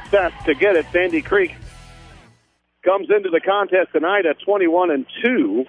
success to get it. Sandy Creek comes into the contest tonight at 21-2.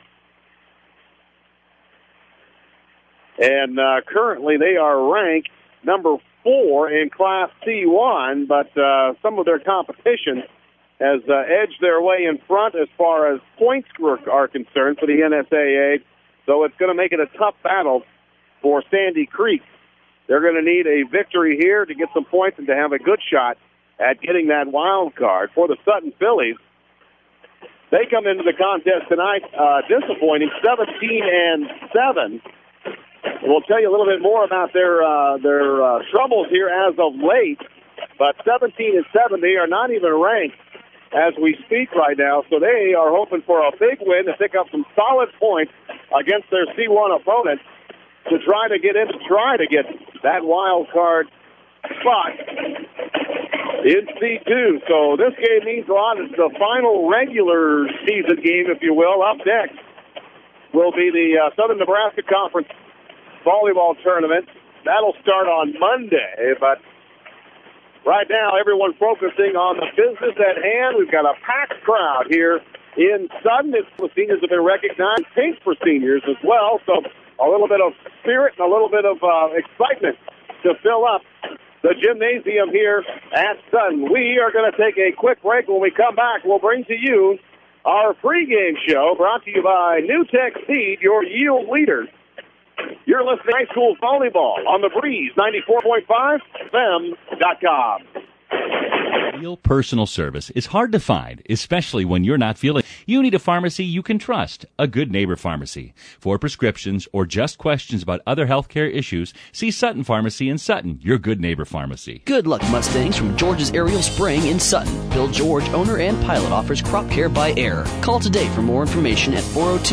And currently they are ranked number 4 in Class C1, but some of their competition has edged their way in front as far as points are concerned for the NSAA. So it's going to make it a tough battle for Sandy Creek. They're going to need a victory here to get some points and to have a good shot at getting that wild card. For the Sutton Phillies, they come into the contest tonight disappointing, 17-7. We'll tell you a little bit more about their troubles here as of late. But 17-7, they are not even ranked as we speak right now. So they are hoping for a big win to pick up some solid points against their C1 opponent to try to get that wild card spot in C2. So this game means a lot. It's the final regular season game, if you will. Up next will be the Southern Nebraska Conference volleyball tournament. That'll start on Monday, but right now everyone focusing on the business at hand. We've got a packed crowd here in Sutton. The seniors have been recognized. Pink for seniors as well, so a little bit of spirit and a little bit of excitement to fill up the gymnasium here at Sutton. We are going to take a quick break. When we come back, we'll bring to you our pregame show brought to you by NewTek Seed, your yield leader. You're listening to High School Volleyball on the Breeze, 94.5 FM.com. Real personal service is hard to find, especially when you're not feeling. You need a pharmacy you can trust, a Good Neighbor Pharmacy. For prescriptions or just questions about other healthcare issues, see Sutton Pharmacy in Sutton, your Good Neighbor Pharmacy. Good Luck Mustangs from George's Aerial Spraying in Sutton. Bill George, owner and pilot, offers crop care by air. Call today for more information at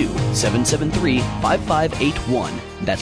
402-773-5581. That's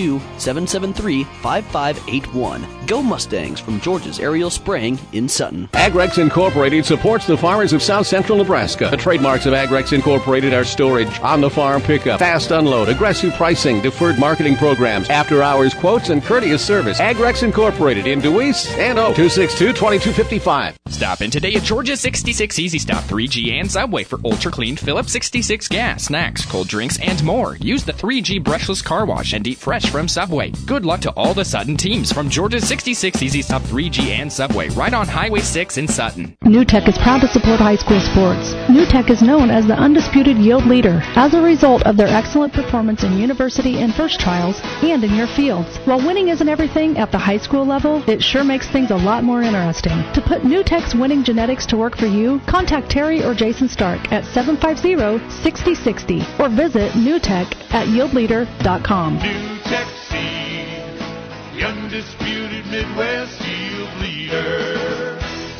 402-773-5581. Go Mustangs from George's Aerial Spraying in Sutton. Agrex Incorporated supports the farmers of South Central Nebraska. The trademarks of Agrex Incorporated are storage, on-the-farm pickup, fast unload, aggressive pricing, deferred marketing programs, after-hours quotes, and courteous service. Agrex Incorporated in Deweese and 262-2255. Stop in today at Georgia 66 Easy Stop 3G and Subway for ultra-clean Phillips 66 gas, snacks, cold drinks, and more. Use the 3G brushless car wash and eat fresh from Subway. Good luck to all the Sutton teams from Georgia 66 Easy Stop 3G and Subway, right on Highway 6 in Sutton. NewTek is proud to support high school sports. NewTek is known as the undisputed yield leader as a result of their excellent performance in university and first trials and in your fields. While winning isn't everything at the high school level, it sure makes things a lot more interesting. To put NewTek's winning genetics to work for you, contact Terry or Jason Stark at 750-6060 or visit NewTek at yieldleader.com. NewTek Seed, the undisputed Midwest yield leader.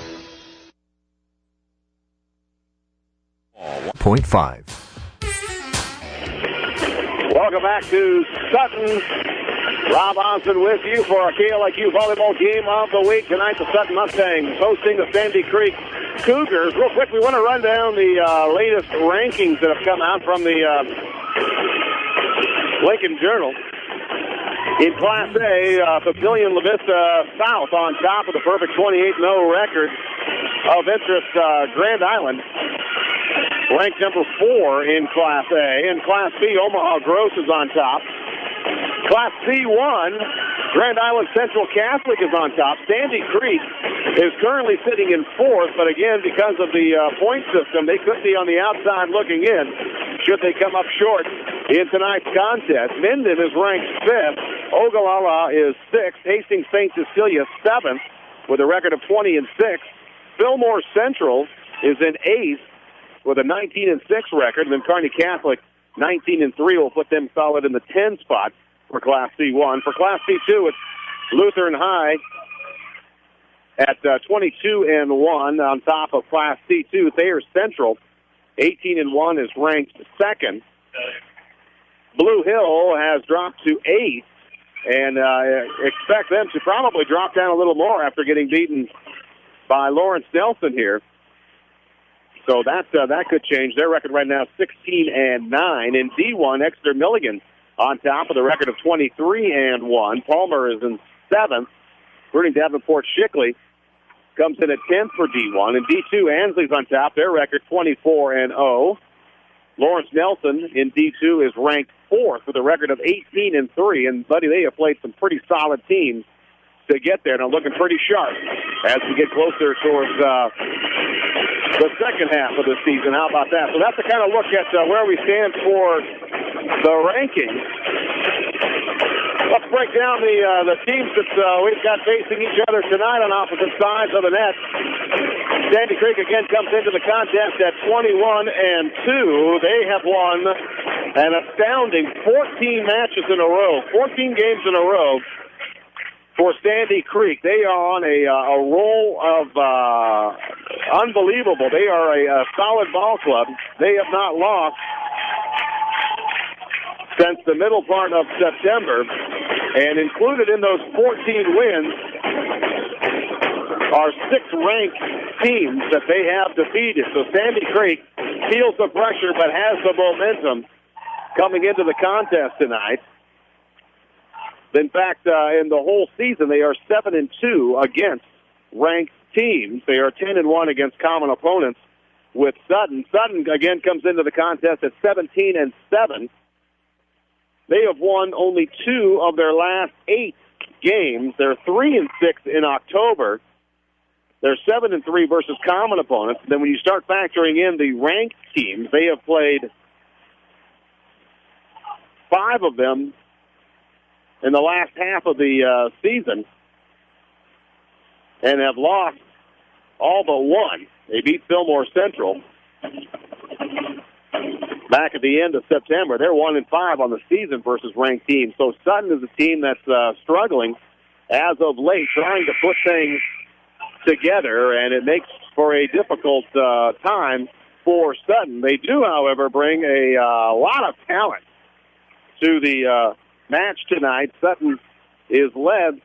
0.5. Welcome back to Sutton. Rob Osmond with you for our KLIQ volleyball game of the week. Tonight, the Sutton Mustangs hosting the Sandy Creek Cougars. Real quick, we want to run down the latest rankings that have come out from the Lincoln Journal. In Class A, Papillion La Vista South on top of the perfect 28-0 record. Of interest, Grand Island ranked number 4 in Class A. In Class B, Omaha Gross is on top. Class C1, Grand Island Central Catholic is on top. Sandy Creek is currently sitting in 4th, but again, because of the point system, they could be on the outside looking in should they come up short in tonight's contest. Minden is ranked 5th. Ogallala is 6th. Hastings St. Cecilia 7th with a record of 20-6. Fillmore Central is in 8th with a 19-6 record. And then Kearney Catholic 19-3 will put them solid in the 10 spot for Class C1. For Class C2, it's Lutheran High at 22-1 on top of Class C2. Thayer Central 18-1 is ranked 2nd. Blue Hill has dropped to 8th, and expect them to probably drop down a little more after getting beaten by Lawrence Nelson here. So that could change. Their record right now is 16-9. In D1, Exeter Milligan on top with a record of 23-1. Palmer is in 7th, including Davenport Shickley comes in at 10th for D1. In D2, Ansley's on top. Their record 24-0. Lawrence Nelson in D2 is ranked 4th with a record of 18-3. And, buddy, they have played some pretty solid teams to get there, and are looking pretty sharp as we get closer towards the second half of the season. How about that? So that's a kind of look at where we stand for the rankings. Let's break down the teams that we've got facing each other tonight on opposite sides of the net. Sandy Creek again comes into the contest at 21-2. They have won an astounding 14 matches in a row, 14 games in a row. For Sandy Creek, they are on a roll of unbelievable. They are a solid ball club. They have not lost since the middle part of September. And included in those 14 wins are 6 ranked teams that they have defeated. So Sandy Creek feels the pressure but has the momentum coming into the contest tonight. In fact, in the whole season, they are 7-2 against ranked teams. They are 10-1 against common opponents with Sutton. Sutton, again, comes into the contest at 17-7. They have won only 2 of their last 8 games. They're 3-6 in October. They're 7-3 versus common opponents. Then when you start factoring in the ranked teams, they have played 5 of them in the last half of the season and have lost all but 1. They beat Fillmore Central back at the end of September. They're 1-5 on the season versus ranked teams. So Sutton is a team that's struggling as of late, trying to put things together, and it makes for a difficult time for Sutton. They do, however, bring a lot of talent to the match tonight. Sutton is led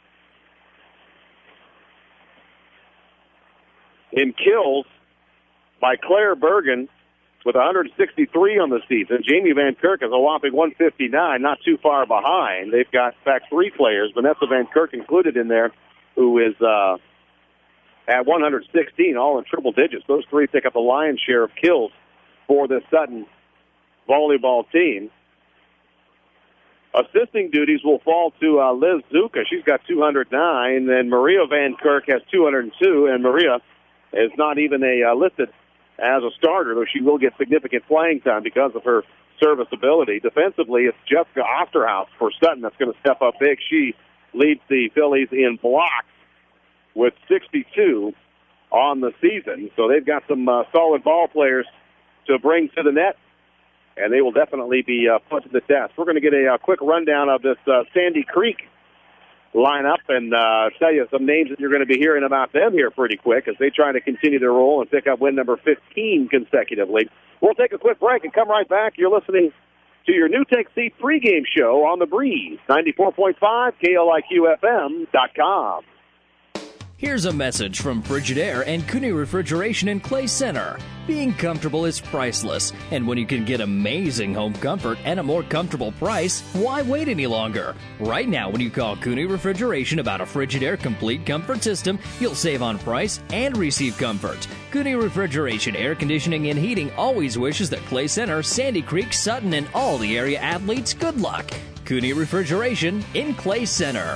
in kills by Claire Bergen with 163 on the season. Jamie Van Kirk is a whopping 159, not too far behind. They've got, in fact, 3 players, Vanessa Van Kirk included in there, who is at 116, all in triple digits. Those 3 pick up the lion's share of kills for this Sutton volleyball team. Assisting duties will fall to Liz Zuka. She's got 209, and Maria Van Kirk has 202, and Maria is not even listed as a starter, though she will get significant playing time because of her service ability. Defensively, it's Jessica Osterhaus for Sutton that's going to step up big. She leads the Phillies in blocks with 62 on the season. So they've got some solid ball players to bring to the net, and they will definitely be put to the test. We're going to get a quick rundown of this Sandy Creek lineup and tell you some names that you're going to be hearing about them here pretty quick as they try to continue their roll and pick up win number 15 consecutively. We'll take a quick break and come right back. You're listening to your New Tech Seed pregame show on The Breeze, 94.5 KLIQFM.com. Here's a message from Frigidaire and Cooney Refrigeration in Clay Center. Being comfortable is priceless, and when you can get amazing home comfort at a more comfortable price, why wait any longer? Right now, when you call Cooney Refrigeration about a Frigidaire Complete Comfort System, you'll save on price and receive comfort. Cooney Refrigeration Air Conditioning and Heating always wishes that Clay Center, Sandy Creek, Sutton, and all the area athletes good luck. Cooney Refrigeration in Clay Center.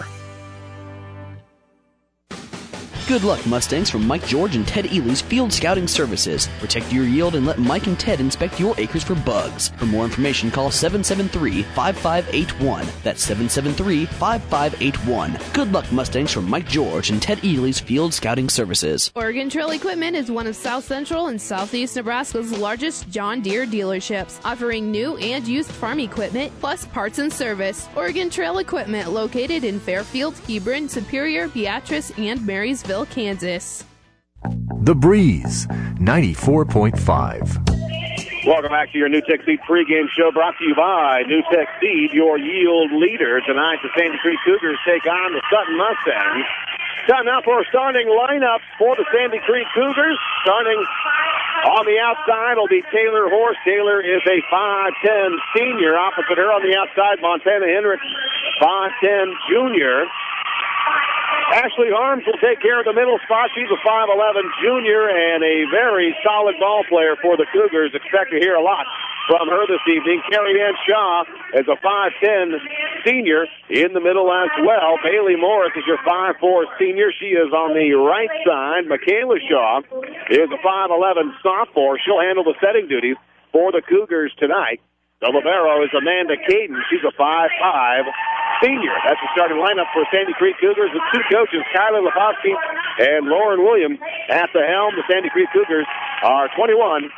Good luck, Mustangs, from Mike George and Ted Ely's Field Scouting Services. Protect your yield and let Mike and Ted inspect your acres for bugs. For more information, call 773-5581. That's 773-5581. Good luck, Mustangs, from Mike George and Ted Ely's Field Scouting Services. Oregon Trail Equipment is one of South Central and Southeast Nebraska's largest John Deere dealerships, offering new and used farm equipment, plus parts and service. Oregon Trail Equipment, located in Fairfield, Hebron, Superior, Beatrice, and Marysville, Kansas. The Breeze, 94.5. Welcome back to your New Tech Seed pregame show, brought to you by New Tech Seed, your yield leader. Tonight, the Sandy Creek Cougars take on the Sutton Mustangs. Time now for a starting lineup for the Sandy Creek Cougars. Starting on the outside will be Taylor Horst. Taylor is a 5'10 senior. Opposite her on the outside, Montana Hendricks, 5'10 junior. Ashley Harms will take care of the middle spot. She's a 5'11 junior and a very solid ball player for the Cougars. Expect to hear a lot from her this evening. Carrie Ann Shaw is a 5'10 senior in the middle as well. Bailey Morris is your 5'4 senior. She is on the right side. Michaela Shaw is a 5'11 sophomore. She'll handle the setting duties for the Cougars tonight. The libero is Amanda Caden. She's a 5'5 senior. That's the starting lineup for Sandy Creek Cougars with two coaches, Kylie Leposki and Lauren Williams at the helm. The Sandy Creek Cougars are 21-2.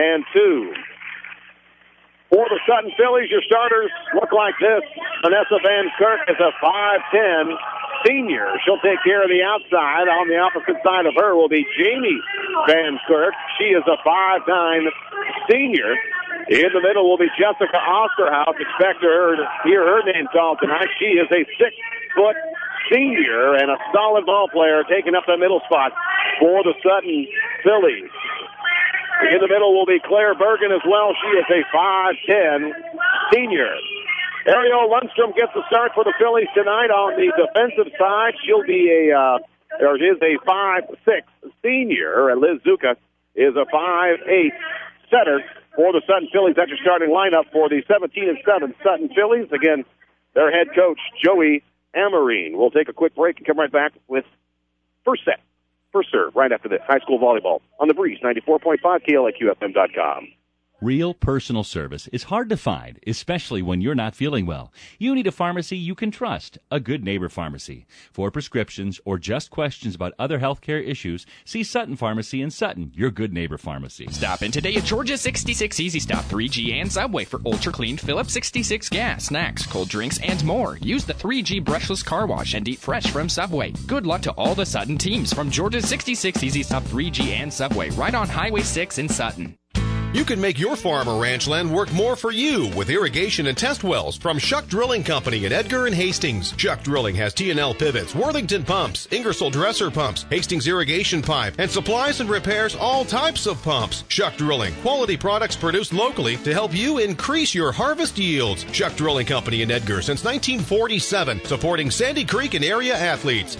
For the Sutton Phillies, your starters look like this. Vanessa Van Kirk is a 5'10 senior. She'll take care of the outside. On the opposite side of her will be Jamie Van Kirk. She is a 5'9 senior. In the middle will be Jessica Osterhaus. Expect her to hear her name called tonight. She is a 6-foot senior and a solid ball player taking up the middle spot for the Sutton Phillies. In the middle will be Claire Bergen as well. She is a 5'10 senior. Ariel Lundstrom gets the start for the Phillies tonight on the defensive side. She'll be is a 5'6 senior, and Liz Zuka is a 5'8 setter for the Sutton Phillies. That's your starting lineup for the 17-7 Sutton Phillies. Again, their head coach, Joey Amarine. We'll take a quick break and come right back with first set, first serve, right after this. High school volleyball on the Breeze, 94.5 KLIQFM.com. Real personal service is hard to find, especially when you're not feeling well. You need a pharmacy you can trust, a Good Neighbor Pharmacy. For prescriptions or just questions about other healthcare issues, see Sutton Pharmacy in Sutton, your Good Neighbor Pharmacy. Stop in today at Georgia 66 Easy Stop 3G and Subway for ultra clean Phillips 66 gas, snacks, cold drinks, and more. Use the 3G brushless car wash and eat fresh from Subway. Good luck to all the Sutton teams from Georgia 66 Easy Stop 3G and Subway right on Highway 6 in Sutton. You can make your farm or ranch land work more for you with irrigation and test wells from Shuck Drilling Company in Edgar and Hastings. Shuck Drilling has T&L pivots, Worthington pumps, Ingersoll dresser pumps, Hastings irrigation pipe, and supplies and repairs all types of pumps. Shuck Drilling, quality products produced locally to help you increase your harvest yields. Shuck Drilling Company in Edgar since 1947, supporting Sandy Creek and area athletes.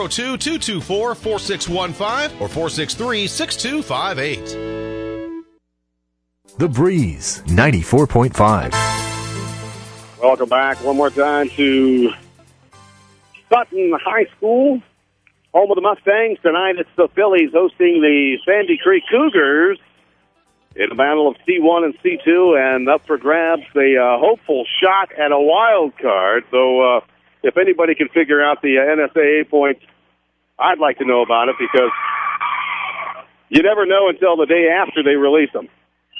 402-224-4615 or 463-6258. The Breeze, 94.5. Welcome back one more time to Sutton High School, home of the Mustangs. Tonight it's the Phillies hosting the Sandy Creek Cougars in a battle of C1 and C2, and up for grabs a hopeful shot at a wild card. So if anybody can figure out the NSAA points, I'd like to know about it, because you never know until the day after they release them.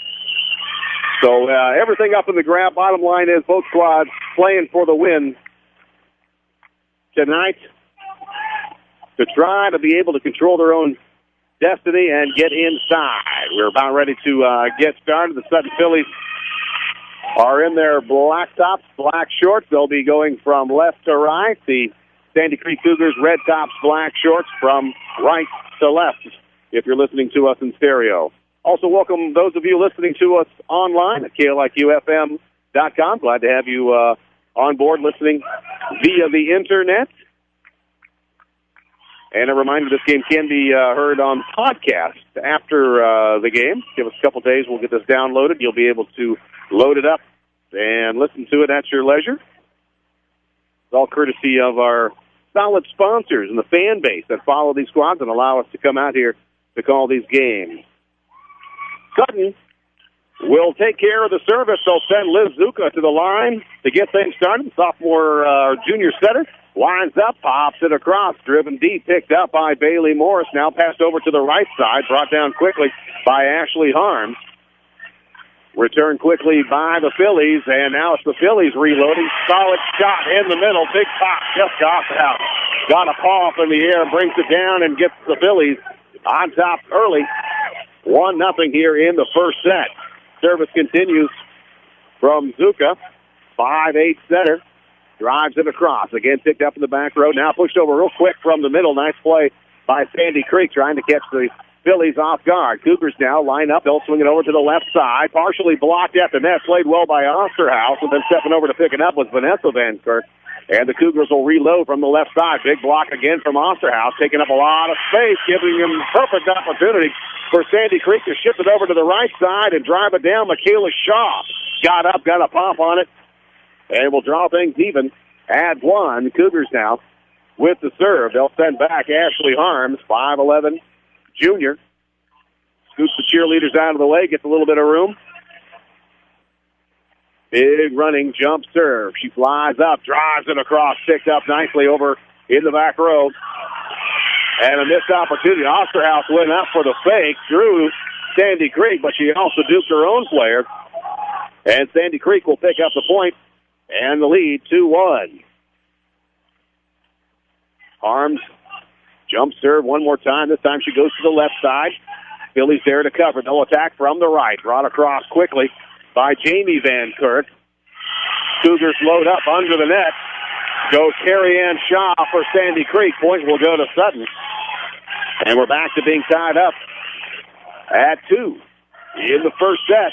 So everything up in the grab. Bottom line is both squads playing for the win tonight to try to be able to control their own destiny and get inside. We're about ready to get started. The Sutton Phillies are in their black tops, black shorts. They'll be going from left to right. The Sandy Creek Cougars, red tops, black shorts from right to left, if you're listening to us in stereo. Also, welcome those of you listening to us online at KLIQFM.com. Glad to have you on board listening via the Internet. And a reminder, this game can be heard on podcast after the game. Give us a couple days, we'll get this downloaded. You'll be able to load it up and listen to it at your leisure. It's all courtesy of our solid sponsors and the fan base that follow these squads and allow us to come out here to call these games. Sutton will take care of the service. They'll send Liz Zuka to the line to get things started. Sophomore junior setter lines up, pops it across, driven deep, picked up by Bailey Morris. Now passed over to the right side, brought down quickly by Ashley Harms. Returned quickly by the Phillies, and now it's the Phillies reloading. Solid shot in the middle, big pop just off the house. Got a paw up in the air, brings it down, and gets the Phillies on top early. 1-0 here in the first set. Service continues from Zuka. 5'8" setter. Drives it across. Again, picked up in the back row. Now pushed over real quick from the middle. Nice play by Sandy Creek, trying to catch the Phillies off guard. Cougars now line up. They'll swing it over to the left side. Partially blocked at the net. Played well by Osterhaus. And then stepping over to pick it up was Vanessa Van Kirk. And the Cougars will reload from the left side. Big block again from Osterhaus, taking up a lot of space, giving him perfect opportunity for Sandy Creek to shift it over to the right side and drive it down. Michaela Shaw got up, got a pop on it, and will draw things even at 1. Cougars now with the serve. They'll send back Ashley Harms, 5'11", junior. Scoots the cheerleaders out of the way, gets a little bit of room. Big running jump serve. She flies up, drives it across, picked up nicely over in the back row. And a missed opportunity. Osterhaus went up for the fake, drew Sandy Creek, but she also duped her own player. And Sandy Creek will pick up the point and the lead 2-1. Harms jump serve one more time. This time she goes to the left side. Phillies there to cover. No attack from the right. Brought across quickly by Jamie Van Kirk. Cougars load up under the net. Goes Carrie Ann Shaw for Sandy Creek. Point will go to Sutton. And we're back to being tied up at 2 in the first set.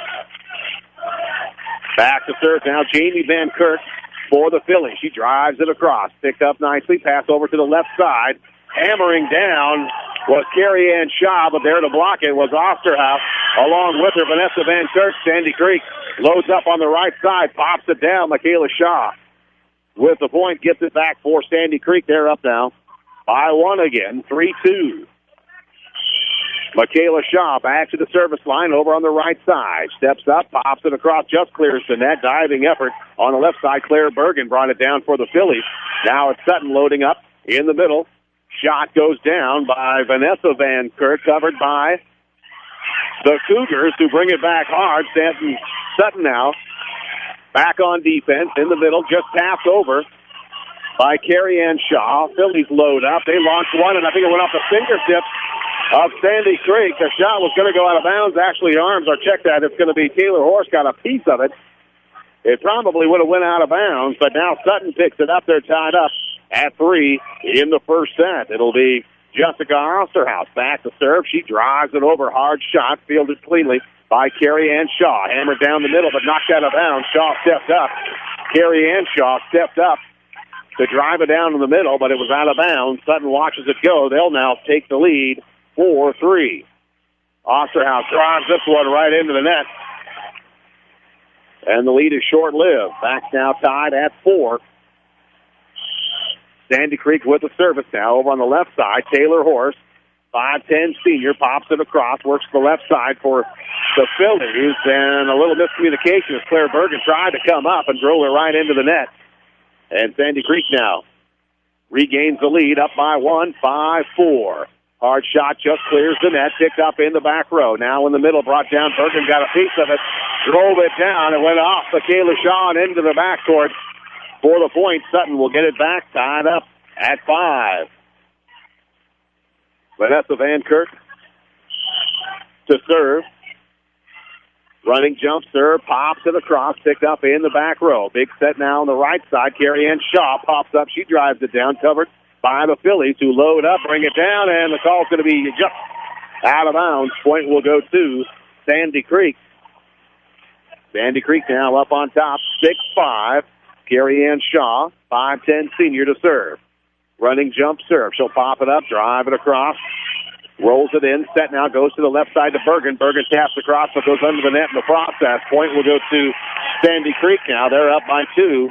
Back to serve now, Jamie Van Kirk for the Phillies. She drives it across. Picked up nicely. Pass over to the left side. Hammering down was Carrie Ann Shaw, but there to block it was Osterhaus. Along with her, Vanessa Van Kirk. Sandy Creek loads up on the right side. Pops it down. Michaela Shaw with the point. Gets it back for Sandy Creek. They're up now by 1 again. 3-2. Michaela Shaw back to the service line over on the right side. Steps up, pops it across, just clears the net. Diving effort on the left side. Claire Bergen brought it down for the Phillies. Now it's Sutton loading up in the middle. Shot goes down by Vanessa Van Kirk, covered by the Cougars, who bring it back hard. Sutton now back on defense in the middle, just passed over by Carrie Ann Shaw. Phillies load up. They launched one, and I think it went off the fingertips of Sandy Creek. The shot was going to go out of bounds. Ashley Arms, or check that. It's going to be Taylor Horse got a piece of it. It probably would have went out of bounds, but now Sutton picks it up. They're tied up at 3 in the first set. It'll be Jessica Osterhaus back to serve. She drives it over. Hard shot, fielded cleanly by Carrie Ann Shaw. Hammered down the middle, but knocked out of bounds. Shaw stepped up. Carrie Ann Shaw stepped up to drive it down in the middle, but it was out of bounds. Sutton watches it go. They'll now take the lead 4-3. Osterhaus drives this one right into the net. And the lead is short-lived. Back now tied at 4. Sandy Creek with the service now over on the left side. Taylor Horse, 5'10" senior, pops it across, works the left side for the Phillies, and a little miscommunication as Claire Bergen tried to come up and drove it right into the net. And Sandy Creek now regains the lead, up by 1, 5-4. Hard shot just clears the net, picked up in the back row. Now in the middle, brought down. Bergen got a piece of it, drove it down. It went off Michaela Shaw and into the backcourt for the point. Sutton will get it back, tied up at 5. Vanessa Van Kirk to serve. Running jump serve, pops it across, picked up in the back row. Big set now on the right side. Carrie Ann Shaw pops up. She drives it down, covered by the Phillies, who load up, bring it down, and the call's going to be just out of bounds. Point will go to Sandy Creek. Sandy Creek now up on top, 6-5. Carrie Ann Shaw, 5'10" senior to serve. Running jump serve. She'll pop it up, drive it across, rolls it in. Set now goes to the left side to Bergen. Bergen taps across, but goes under the net in the process. Point will go to Sandy Creek now. They're up by 2.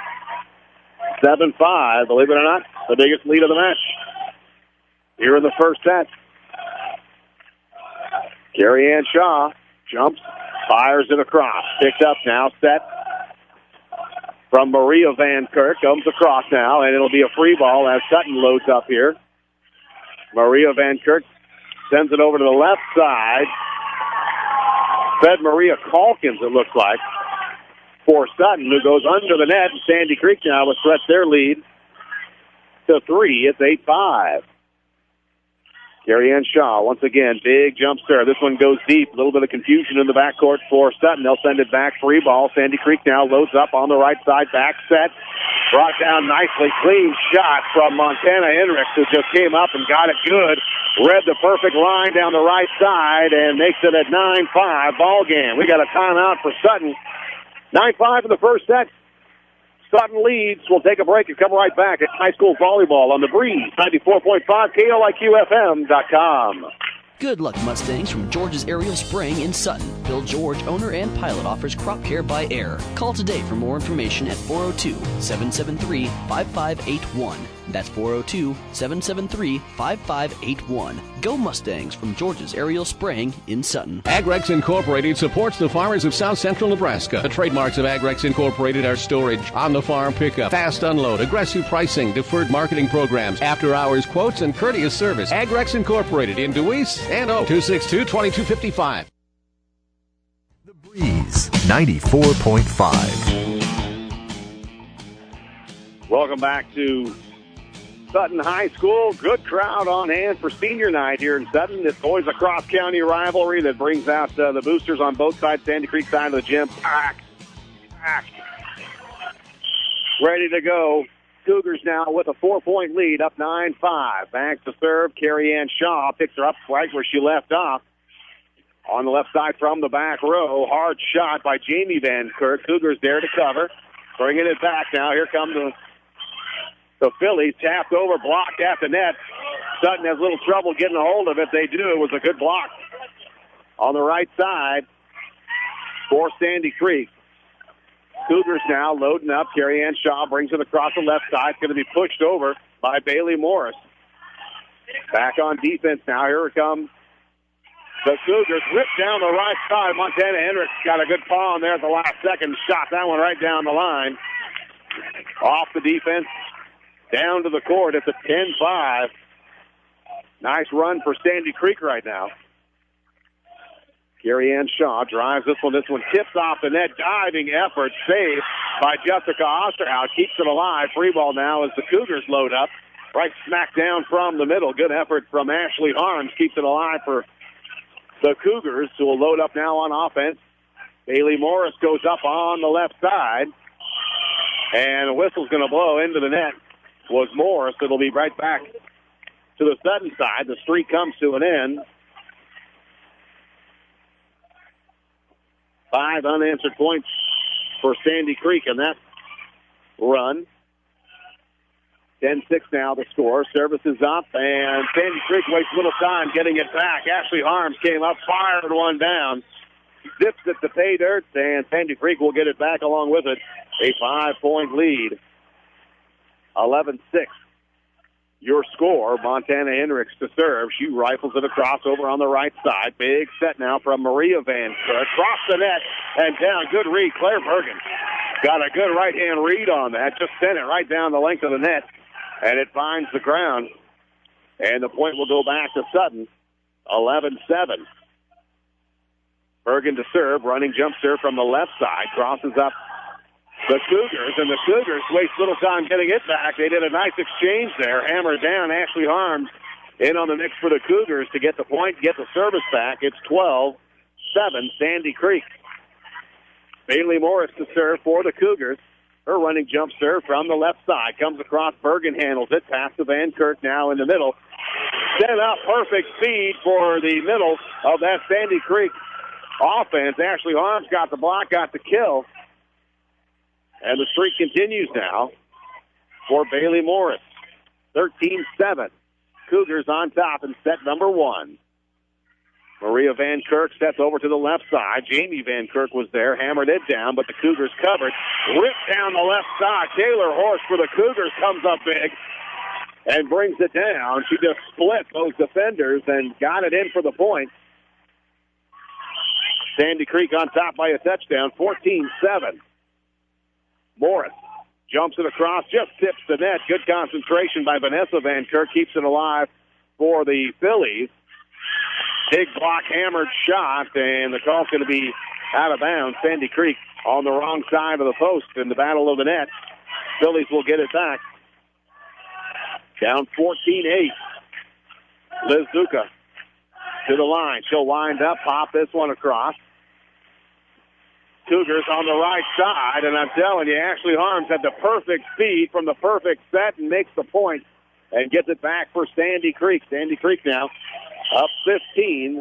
7-5, believe it or not, the biggest lead of the match here in the first set. Carrie Ann Shaw jumps, fires it across, picked up now, set from Maria Van Kirk, comes across now, and it'll be a free ball as Sutton loads up here. Maria Van Kirk sends it over to the left side. Fed Maria Calkins, it looks like, for Sutton, who goes under the net, and Sandy Creek now will stretch their lead to 3. It's 8-5. Carrie Ann Shaw, once again, big jump serve. This one goes deep. A little bit of confusion in the backcourt for Sutton. They'll send it back. Free ball. Sandy Creek now loads up on the right side. Back set. Brought down nicely. Clean shot from Montana Henricks, who just came up and got it good. Read the perfect line down the right side and makes it at 9-5 ball game. We got a timeout for Sutton. 9-5 in the first set. Sutton leads. We'll take a break and come right back at high school volleyball on the Breeze, 94.5 KLIQFM.com. Good Luck Mustangs from George's Aerial Spraying in Sutton. Bill George, owner and pilot, offers crop care by air. Call today for more information at 402-773-5581. That's 402-773-5581. Go Mustangs from George's Aerial Spraying in Sutton. Agrex Incorporated supports the farmers of South Central Nebraska. The trademarks of Agrex Incorporated are storage, on-the-farm pickup, fast unload, aggressive pricing, deferred marketing programs, after-hours quotes, and courteous service. Agrex Incorporated in Deweese and 262-2255. The Breeze 94.5. Welcome back to Sutton High School. Good crowd on hand for senior night here in Sutton. It's always a cross-county rivalry that brings out the boosters on both sides. Sandy Creek side of the gym. Packed. Ready to go. Cougars now with a 4-point lead, up 9-5. Back to serve. Carrie Ann Shaw picks her up right where she left off. On the left side from the back row. Hard shot by Jamie Van Kirk. Cougars there to cover. Bringing it back now. Here come the Phillies. Tapped over, blocked at the net. Sutton has a little trouble getting a hold of it. They do. It was a good block on the right side for Sandy Creek. Cougars now loading up. Carrie Ann Shaw brings it across the left side. It's going to be pushed over by Bailey Morris. Back on defense now. Here it comes. The Cougars whip down the right side. Montana Hendricks got a good paw on there at the last second. Shot that one right down the line. Off the defense. Down to the court. It's a 10-5. Nice run for Sandy Creek right now. Carrie Ann Shaw drives this one. This one tips off the net. Diving effort. Saved by Jessica Osterhout. Keeps it alive. Free ball now as the Cougars load up. Right smack down from the middle. Good effort from Ashley Harms. Keeps it alive for the Cougars, who will load up now on offense. Bailey Morris goes up on the left side. And the whistle's going to blow into the net. Was Morris. It'll be right back to the Sutton side. The streak comes to an end. 5 unanswered points for Sandy Creek in that run. 10-6 now the score. Service is up, and Sandy Creek wastes little time getting it back. Ashley Harms came up, fired one down. Zips it to pay dirt, and Sandy Creek will get it back along with it. A 5-point lead. 11-6. Your score, Montana Hendricks to serve. She rifles it across over on the right side. Big set now from Maria Van Kirk. Across the net and down. Good read. Claire Bergen got a good right-hand read on that. Just sent it right down the length of the net, and it finds the ground. And the point will go back to Sutton. 11-7. Bergen to serve. Running jump serve from the left side. Crosses up the Cougars, and the Cougars waste little time getting it back. They did a nice exchange there. Hammer down. Ashley Harms in on the mix for the Cougars to get the point, get the service back. It's 12-7, Sandy Creek. Bailey Morris to serve for the Cougars. Her running jump serve from the left side. Comes across. Bergen handles it. Pass to Van Kirk now in the middle. Set up. Perfect feed for the middle of that Sandy Creek offense. Ashley Harms got the block, got the kill. And the streak continues now for Bailey Morris. 13-7. Cougars on top in set number 1. Maria Van Kirk sets over to the left side. Jamie Van Kirk was there, hammered it down, but the Cougars covered. Ripped down the left side. Taylor Horst for the Cougars comes up big and brings it down. She just split those defenders and got it in for the point. Sandy Creek on top by a touchdown, 14-7. Morris jumps it across, just tips the net. Good concentration by Vanessa Van Kirk, keeps it alive for the Phillies. Big block, hammered shot, and the call's going to be out of bounds. Sandy Creek on the wrong side of the post in the battle of the net. Phillies will get it back. Down 14-8. Liz Zuka to the line. She'll wind up, pop this one across. Cougars on the right side, and I'm telling you, Ashley Harms had the perfect speed from the perfect set and makes the point and gets it back for Sandy Creek. Sandy Creek now up 15-8.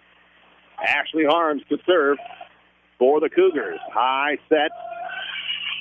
Ashley Harms to serve for the Cougars. High set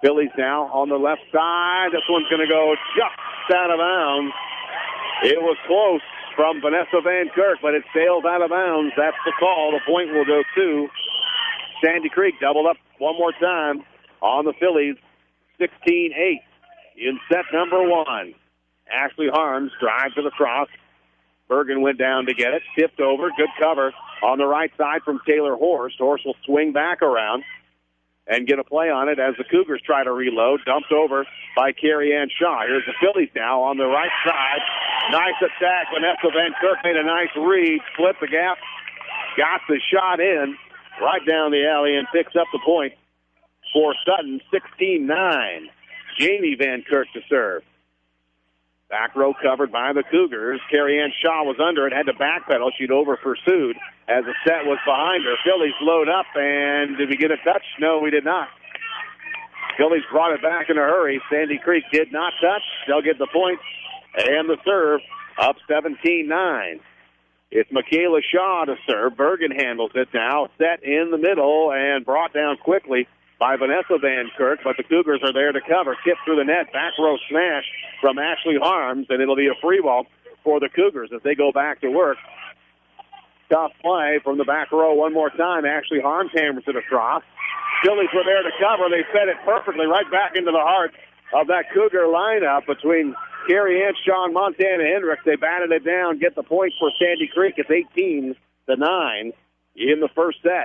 Phillies now on the left side. This one's going to go just out of bounds. It was close from Vanessa Van Kirk, but it sails out of bounds. That's the call. The point will go to Sandy Creek. Doubled up one more time on the Phillies. 16-8 in set number 1. Ashley Harms drives to the cross. Bergen went down to get it. Tipped over. Good cover on the right side from Taylor Horst. Horst will swing back around and get a play on it as the Cougars try to reload. Dumped over by Carrie Ann Shaw. Here's the Phillies now on the right side. Nice attack. Vanessa Van Kirk made a nice read. Split the gap. Got the shot in right down the alley and picks up the point for Sutton. 16-9. Jamie Van Kirk to serve. Back row covered by the Cougars. Carrie Ann Shaw was under it, had to backpedal. She'd over pursued as the set was behind her. Phillies load up, and did we get a touch? No, we did not. Phillies brought it back in a hurry. Sandy Creek did not touch. They'll get the point. And the serve up 17-9. It's Michaela Shaw to serve. Bergen handles it now. Set in the middle and brought down quickly by Vanessa Van Kirk, but the Cougars are there to cover. Tip through the net, back row smash from Ashley Harms, and it'll be a free ball for the Cougars as they go back to work. Tough play from the back row one more time. Ashley Harms hammers it across. Phillies were there to cover. They fed it perfectly right back into the heart of that Cougar lineup between Carrie Ann Shaw and Montana Hendricks. They batted it down, get the point for Sandy Creek. It's 18-9 in the first set.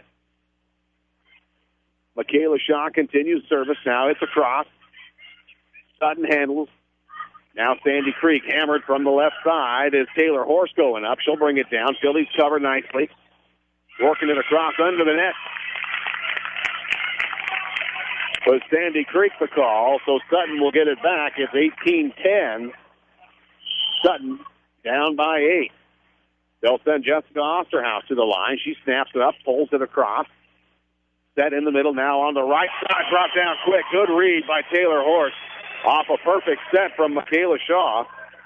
Michaela Shaw continues service now. It's across. Sutton handles. Now Sandy Creek hammered from the left side as Taylor Horst going up. She'll bring it down. Phillies cover nicely. Working it across under the net. Was Sandy Creek the call, so Sutton will get it back. It's 18-10. Sutton down by 8. They'll send Jessica Osterhaus to the line. She snaps it up, pulls it across. Set in the middle now on the right side. Brought down quick. Good read by Taylor Horst. Off a perfect set from Michaela Shaw.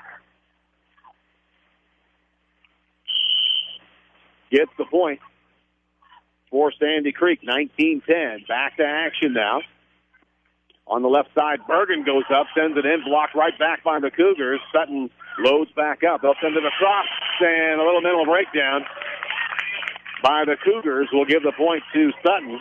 Gets the point for Sandy Creek. 19-10. Back to action now. On the left side, Bergen goes up, sends it in, blocked right back by the Cougars. Sutton loads back up. They'll send it across, and a little mental breakdown by the Cougars will give the point to Sutton.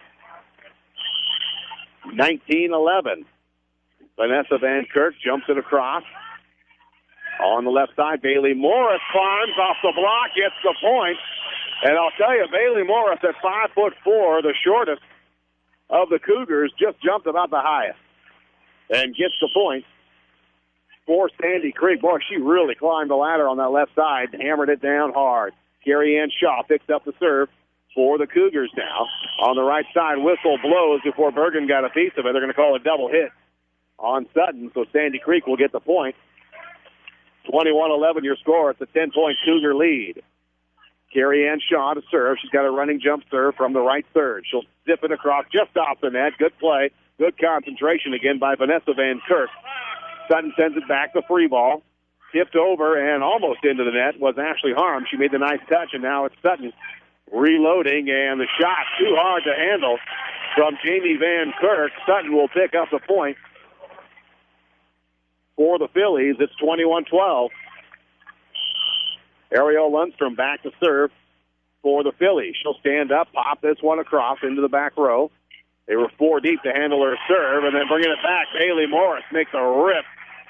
19-11. Vanessa Van Kirk jumps it across. On the left side, Bailey Morris climbs off the block, gets the point. And I'll tell you, Bailey Morris at 5'4", the shortest of the Cougars, just jumped about the highest and gets the point for Sandy Creek. Boy, she really climbed the ladder on that left side, hammered it down hard. Carrie Ann Shaw picks up the serve for the Cougars now. On the right side, whistle blows before Bergen got a piece of it. They're going to call a double hit on Sutton, so Sandy Creek will get the point. 21-11 your score. It's a 10-point Cougar lead. Carrie Ann Shaw to serve. She's got a running jump serve from the right third. She'll zip it across just off the net. Good play. Good concentration again by Vanessa Van Kirk. Sutton sends it back to free ball. Tipped over and almost into the net was Ashley Harms. She made the nice touch, and now it's Sutton reloading, and the shot too hard to handle from Jamie Van Kirk. Sutton will pick up the point for the Phillies. It's 21-12. Ariel Lundstrom back to serve for the Phillies. She'll stand up, pop this one across into the back row. They were 4 deep to handle her serve, and then bringing it back, Bailey Morris makes a rip.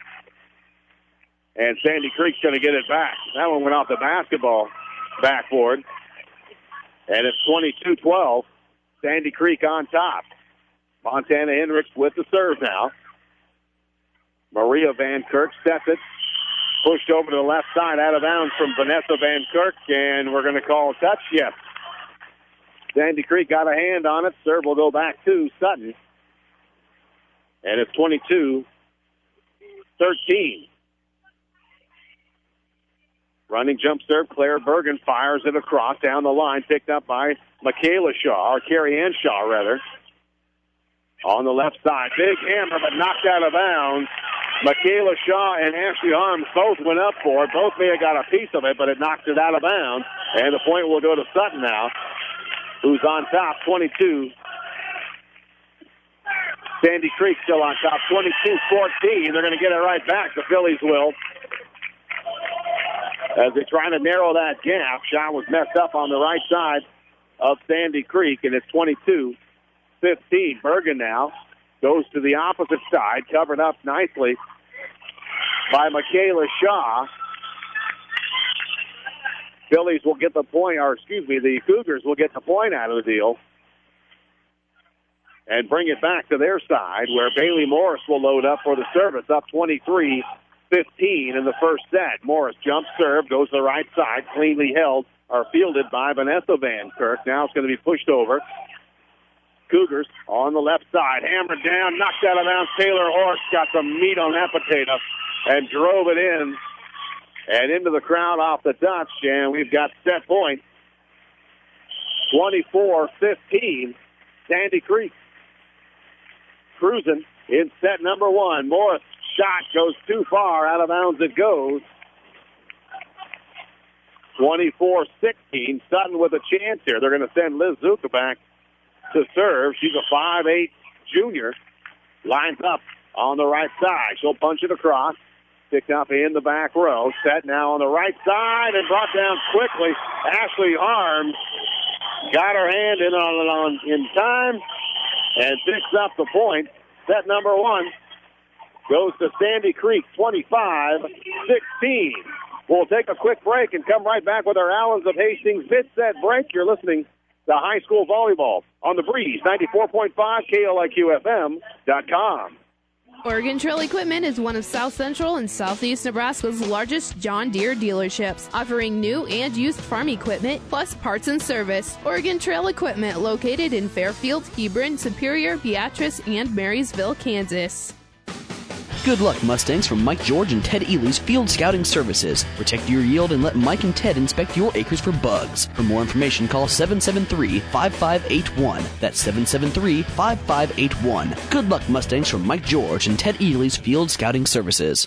And Sandy Creek's going to get it back. That one went off the basketball backboard. And it's 22-12. Sandy Creek on top. Montana Hendricks with the serve now. Maria Van Kirk sets it. Pushed over to the left side, out of bounds from Vanessa Van Kirk, and we're going to call a touch. Yes. Sandy Creek got a hand on it. Serve will go back to Sutton. And it's 22-13. Running jump serve, Claire Bergen fires it across down the line, picked up by Michaela Shaw, or Carrie Ann Shaw, rather. On the left side, big hammer, but knocked out of bounds. Michaela Shaw and Ashley Harms both went up for it. Both may have got a piece of it, but it knocked it out of bounds. And the point will go to Sutton now, who's on top, 22-13. Sandy Creek still on top, 22-14. They're going to get it right back. The Phillies will. As they try to narrow that gap, shot was messed up on the right side of Sandy Creek, and it's 22-15. Bergen now goes to the opposite side, covered up nicely by Michaela Shaw. Phillies will get the point, the Cougars will get the point out of the deal and bring it back to their side, where Bailey Morris will load up for the service, up 23-15 in the first set. Morris jump serve, goes to the right side, cleanly held or fielded by Vanessa Van Kirk. Now it's going to be pushed over. Cougars on the left side, hammered down, knocked out of bounds. Taylor Horst got some meat on that potato and drove it in and into the crowd off the Dutch, and we've got set point. 24-15, Sandy Creek cruising in set number one. Morris' shot goes too far, out of bounds it goes. 24-16, Sutton with a chance here. They're going to send Liz Zuka back to serve. She's a 5'8" junior. Lines up on the right side. She'll punch it across. Picked up in the back row. Set now on the right side and brought down quickly. Ashley Arms got her hand in time and picks up the point. Set number one goes to Sandy Creek, 25-16. We'll take a quick break and come right back with our Allens of Hastings mid-set break. You're listening to high school volleyball on the Breeze, 94.5 KLIQFM.com. Oregon Trail Equipment is one of South Central and Southeast Nebraska's largest John Deere dealerships, offering new and used farm equipment, plus parts and service. Oregon Trail Equipment, located in Fairfield, Hebron, Superior, Beatrice, and Marysville, Kansas. Good luck, Mustangs, from Mike George and Ted Ely's Field Scouting Services. Protect your yield and let Mike and Ted inspect your acres for bugs. For more information, call 773-5581. That's 773-5581. Good luck, Mustangs, from Mike George and Ted Ely's Field Scouting Services.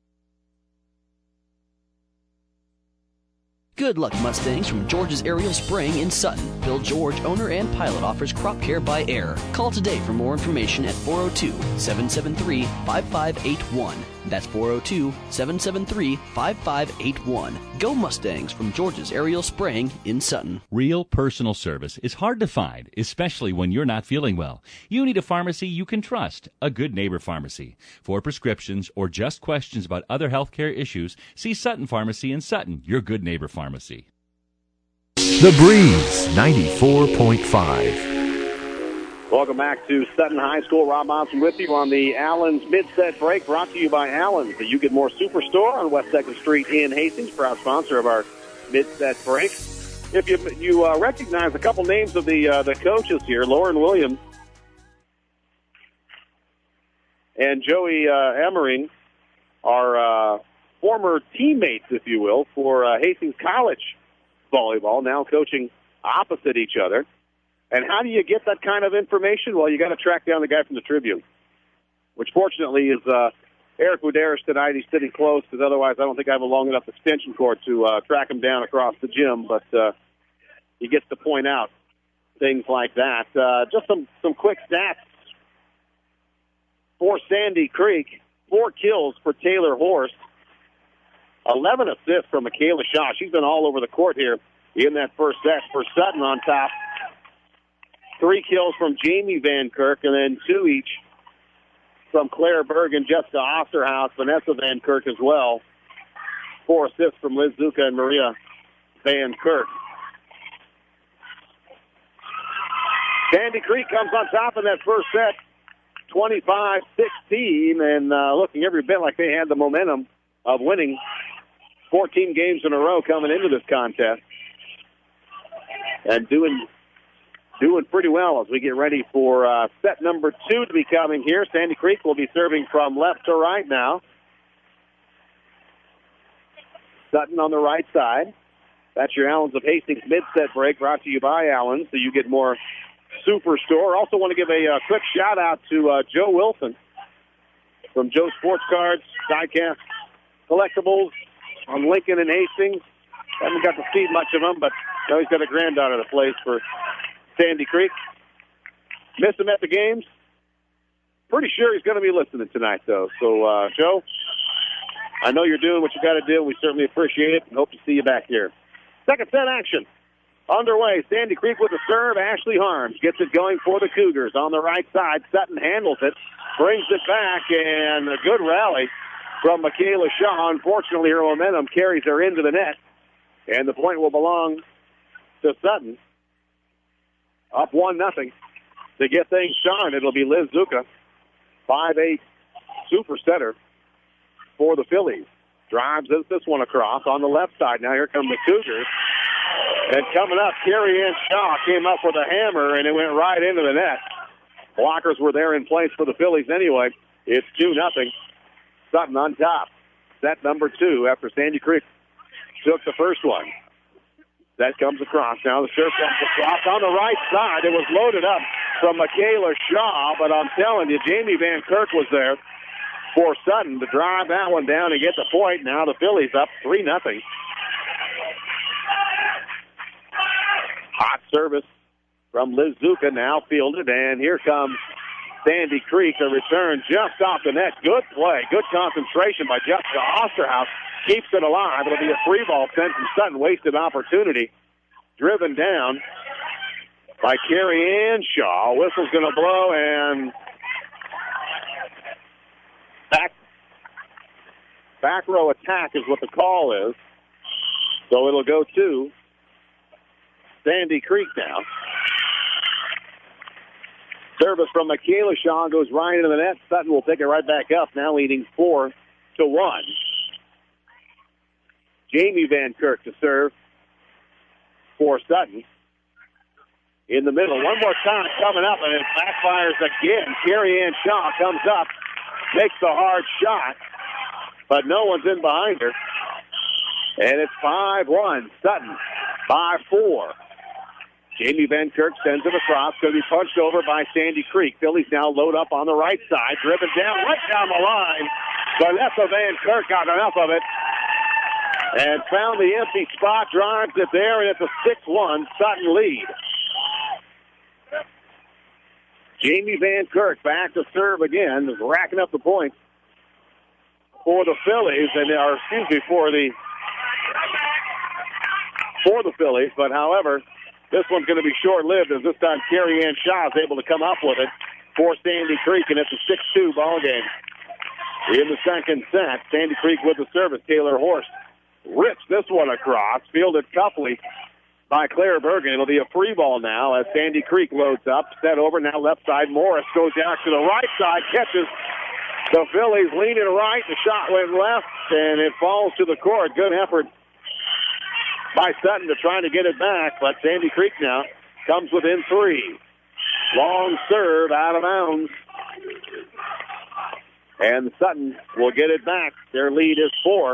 Good luck, Mustangs, from George's Aerial Spraying in Sutton. Bill George, owner and pilot, offers crop care by air. Call today for more information at 402-773-5581. That's 402-773-5581. Go Mustangs from George's Aerial Spraying in Sutton. Real personal service is hard to find, especially when you're not feeling well. You need a pharmacy you can trust, a Good Neighbor Pharmacy. For prescriptions or just questions about other healthcare issues, see Sutton Pharmacy in Sutton, your Good Neighbor Pharmacy. The Breeze 94.5. Welcome back to Sutton High School. Rob Monson with you on the Allens mid-set break, brought to you by Allens, the You Get More Superstore on West 2nd Street in Hastings, proud sponsor of our mid-set break. If you recognize a couple names of the coaches here, Lauren Williams and Joey Emmering are former teammates, if you will, for Hastings College volleyball, now coaching opposite each other. And how do you get that kind of information? Well, you got to track down the guy from the Tribune, which fortunately is Eric Wuderis tonight. He's sitting close because otherwise I don't think I have a long enough extension cord to track him down across the gym. But he gets to point out things like that. Just some quick stats for Sandy Creek. 4 kills for Taylor Horst. 11 assists from Michaela Shaw. She's been all over the court here in that first set. For Sutton on top. 3 kills from Jamie Van Kirk, and then 2 each from Claire Bergen, Jessica Osterhaus, Vanessa Van Kirk as well. 4 assists from Liz Zuka and Maria Van Kirk. Sandy Creek comes on top in that first set, 25-16, and looking every bit like they had the momentum of winning 14 games in a row coming into this contest. And doing pretty well as we get ready for set number 2 to be coming here. Sandy Creek will be serving from left to right now. Sutton on the right side. That's your Allens of Hastings mid-set break, brought to you by Allens, so you get more Superstore. Also want to give a quick shout-out to Joe Wilson from Joe Sports Cards, Diecast Collectibles on Lincoln and Hastings. Haven't got to see much of him, but he's got a granddaughter that plays for Sandy Creek. Miss him at the games? Pretty sure he's going to be listening tonight, though. So, Joe, I know you're doing what you got to do. We certainly appreciate it and hope to see you back here. Second set action underway. Sandy Creek with the serve. Ashley Harms gets it going for the Cougars on the right side. Sutton handles it, brings it back, and a good rally from Michaela Shaw. Unfortunately, her momentum carries her into the net, and the point will belong to Sutton. Up 1-0. To get things started, it'll be Liz Zuka, 5'8" super setter for the Phillies. Drives this one across on the left side. Now here come the Cougars. And coming up, Carrie Ann Shaw came up with a hammer, and it went right into the net. Blockers were there in place for the Phillies anyway. It's 2-0. Sutton on top. Set number 2 after Sandy Creek took the first one. That comes across. Now the serve comes across on the right side. It was loaded up from Michaela Shaw, but I'm telling you, Jamie Van Kirk was there for Sutton to drive that one down and get the point. Now the Phillies up 3-0. Hot service from Liz Zuka, now fielded, and here comes Sandy Creek. A return just off the net. Good play, good concentration by Jessica Osterhaus. Keeps it alive. It'll be a free ball sent from Sutton. Wasted opportunity. Driven down by Carrie Ann Shaw. Whistle's going to blow, and back row attack is what the call is. So it'll go to Sandy Creek now. Service from Michaela Shaw goes right into the net. Sutton will pick it right back up, now leading 4-1. Jamie Van Kirk to serve for Sutton. In the middle, one more time coming up, and it backfires again. Carrie Ann Shaw comes up, makes a hard shot, but no one's in behind her. And it's 5-1. Sutton by 4. Jamie Van Kirk sends it across. Going to be punched over by Sandy Creek. Phillies now load up on the right side. Driven down, right down the line. Vanessa Van Kirk got enough of it and found the empty spot. Drives it there, and it's a 6-1 Sutton lead. Jamie Van Kirk back to serve again, racking up the points for the Phillies, for the Phillies. But however, this one's going to be short-lived, as this time Carrie Ann Shaw is able to come up with it for Sandy Creek, and it's a 6-2 ball game. In the second set, Sandy Creek with the service. Taylor Horst rips this one across, fielded toughly by Claire Bergen. It'll be a free ball now as Sandy Creek loads up. Set over now left side. Morris goes out to the right side, catches the Phillies leaning right. The shot went left, and it falls to the court. Good effort by Sutton to try to get it back, but Sandy Creek now comes within 3. Long serve out of bounds. And Sutton will get it back. Their lead is 4.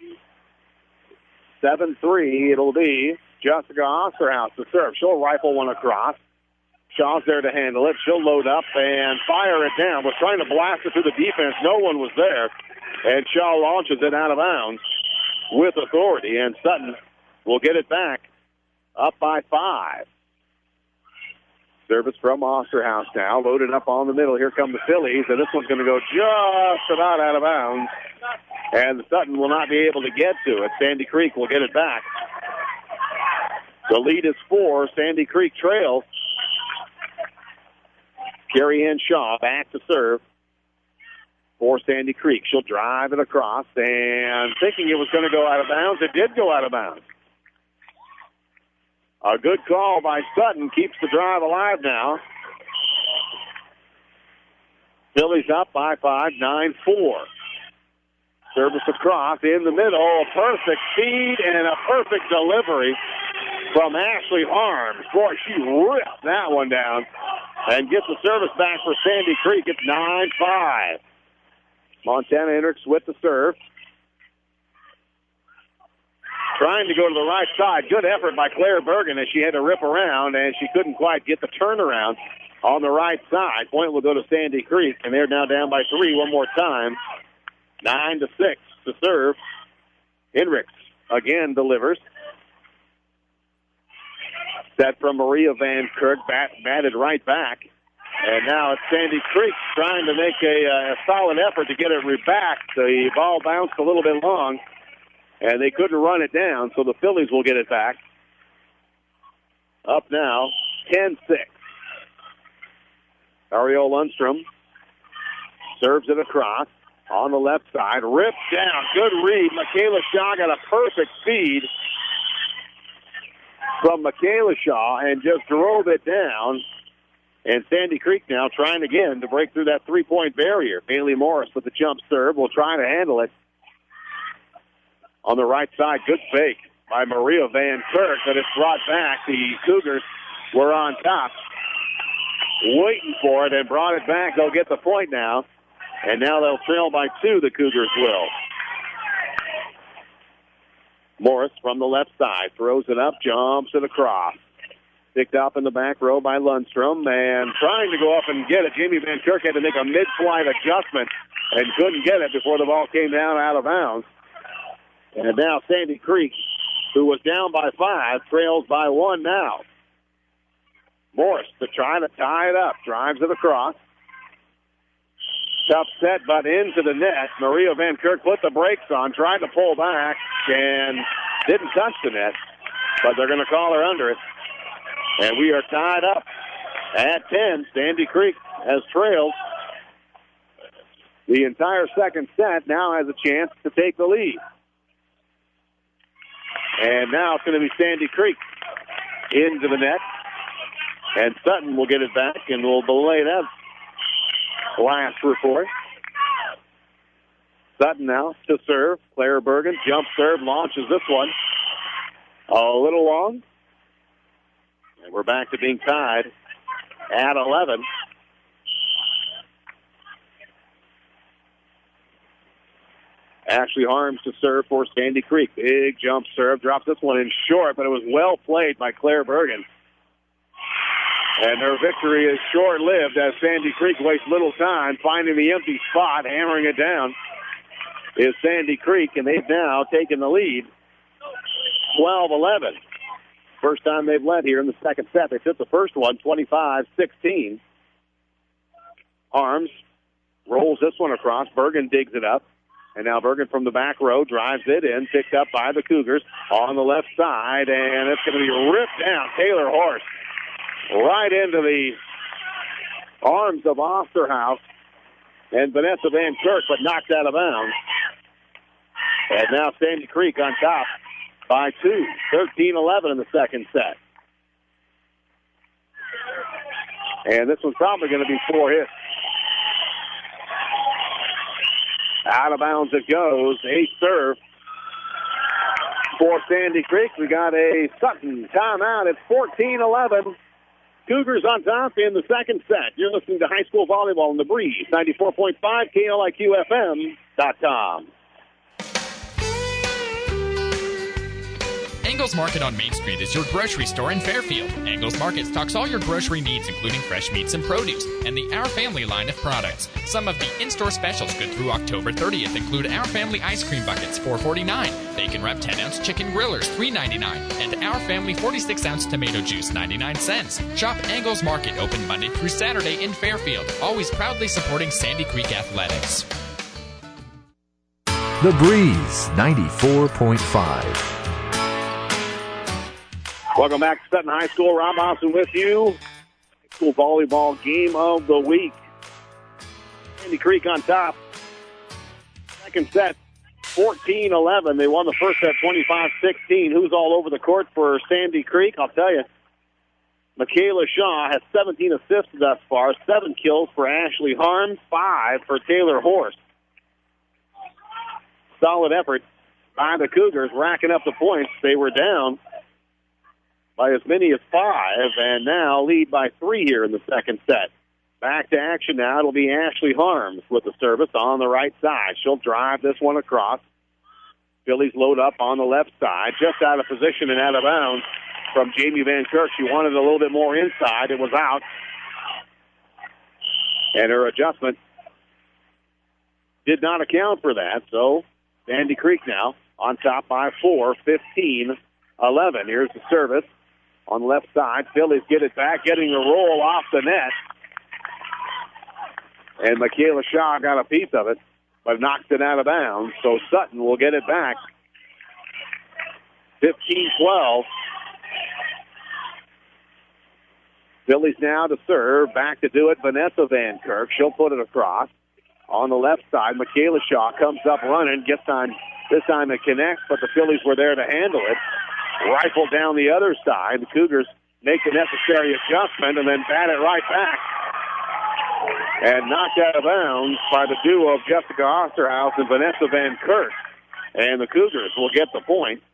7-3 it'll be. Jessica Osterhaus to serve. She'll rifle one across. Shaw's there to handle it. She'll load up and fire it down. Was trying to blast it through the defense. No one was there. And Shaw launches it out of bounds with authority. And Sutton will get it back up by 5. Service from Osterhaus now. Loaded up on the middle. Here come the Phillies. And this one's going to go just about out of bounds. And Sutton will not be able to get to it. Sandy Creek will get it back. The lead is 4. Sandy Creek trails. Carrie Ann Shaw back to serve for Sandy Creek. She'll drive it across, and thinking it was going to go out of bounds, it did go out of bounds. A good call by Sutton keeps the drive alive now. Phillies up by 5, 9-4. Service across in the middle. A perfect feed and a perfect delivery from Ashley Harms. Boy, she ripped that one down and gets the service back for Sandy Creek. It's 9-5. Montana Hendricks with the serve. Trying to go to the right side. Good effort by Claire Bergen as she had to rip around, and she couldn't quite get the turnaround on the right side. Point will go to Sandy Creek, and they're now down by 3 one more time. 9-6 to serve. Hendricks again delivers. Set from Maria Van Kirk, batted right back. And now it's Sandy Creek trying to make a solid effort to get it back. The ball bounced a little bit long, and they couldn't run it down, so the Phillies will get it back. Up now, 10-6. Ariel Lundstrom serves it across on the left side. Ripped down. Good read. Michaela Shaw got a perfect feed from Michaela Shaw and just drove it down. And Sandy Creek now trying again to break through that three-point barrier. Bailey Morris with the jump serve will try to handle it. On the right side, good fake by Maria Van Kirk, but it's brought back. The Cougars were on top, waiting for it, and brought it back. They'll get the point now. And now they'll trail by 2, the Cougars will. Morris from the left side throws it up, jumps it across. Picked up in the back row by Lundstrom, and trying to go up and get it. Jamie Van Kirk had to make a mid-flight adjustment and couldn't get it before the ball came down out of bounds. And now Sandy Creek, who was down by 5, trails by 1 now. Morris to try to tie it up, drives it across. Tough set, but into the net. Maria Van Kirk put the brakes on, tried to pull back, and didn't touch the net, but they're going to call her under it. And we are tied up at 10. Sandy Creek has trailed the entire second set, now has a chance to take the lead. And now it's going to be Sandy Creek into the net. And Sutton will get it back, and we'll belay that last report. Sutton now to serve. Claire Bergen, jump serve, launches this one. A little long. And we're back to being tied at 11. Ashley Harms to serve for Sandy Creek. Big jump serve. Drops this one in short, but it was well played by Claire Bergen. And her victory is short-lived as Sandy Creek wastes little time finding the empty spot, hammering it down is Sandy Creek, and they've now taken the lead 12-11. First time they've led here in the second set. They took the first one 25-16. Harms rolls this one across. Bergen digs it up. And now Bergen from the back row drives it in, picked up by the Cougars on the left side, and it's going to be ripped down. Taylor Horst right into the arms of Osterhaus and Vanessa Van Kirk, but knocked out of bounds. And now Sandy Creek on top by 2, 13-11 in the second set. And this one's probably going to be 4 hits. Out of bounds it goes. Ace serve for Sandy Creek. We got a Sutton timeout at 14-11. Cougars on top in the second set. You're listening to high school volleyball in the Breeze. 94.5 KLIQFM.com. Angles Market on Main Street is your grocery store in Fairfield. Angles Market stocks all your grocery needs, including fresh meats and produce, and the Our Family line of products. Some of the in-store specials good through October 30th include Our Family ice cream buckets, $4.49, bacon wrap 10-ounce chicken grillers, $3.99, and Our Family 46-ounce tomato juice, 99 cents. Shop Angles Market, open Monday through Saturday in Fairfield, always proudly supporting Sandy Creek Athletics. The Breeze 94.5. Welcome back to Sutton High School. Rob Austin with you. High school volleyball game of the week. Sandy Creek on top. Second set, 14-11. They won the first set 25-16. Who's all over the court for Sandy Creek? I'll tell you. Michaela Shaw has 17 assists thus far. 7 kills for Ashley Harms. 5 for Taylor Horst. Solid effort by the Cougars, racking up the points. They were down by as many as 5, and now lead by 3 here in the second set. Back to action now. It'll be Ashley Harms with the service on the right side. She'll drive this one across. Phillies load up on the left side, just out of position and out of bounds from Jamie Van Kirk. She wanted a little bit more inside. It was out. And her adjustment did not account for that, so Sandy Creek now on top by 4, 15-11. Here's the service on the left side. Phillies get it back, getting the roll off the net. And Michaela Shaw got a piece of it, but knocked it out of bounds. So Sutton will get it back. 15-12. Phillies now to serve. Back to do it, Vanessa Van Kirk. She'll put it across. On the left side, Michaela Shaw comes up running. Gets on, this time it connects, but the Phillies were there to handle it. Rifle down the other side. The Cougars make the necessary adjustment and then bat it right back. And knocked out of bounds by the duo of Jessica Osterhaus and Vanessa Van Kirk. And the Cougars will get the point.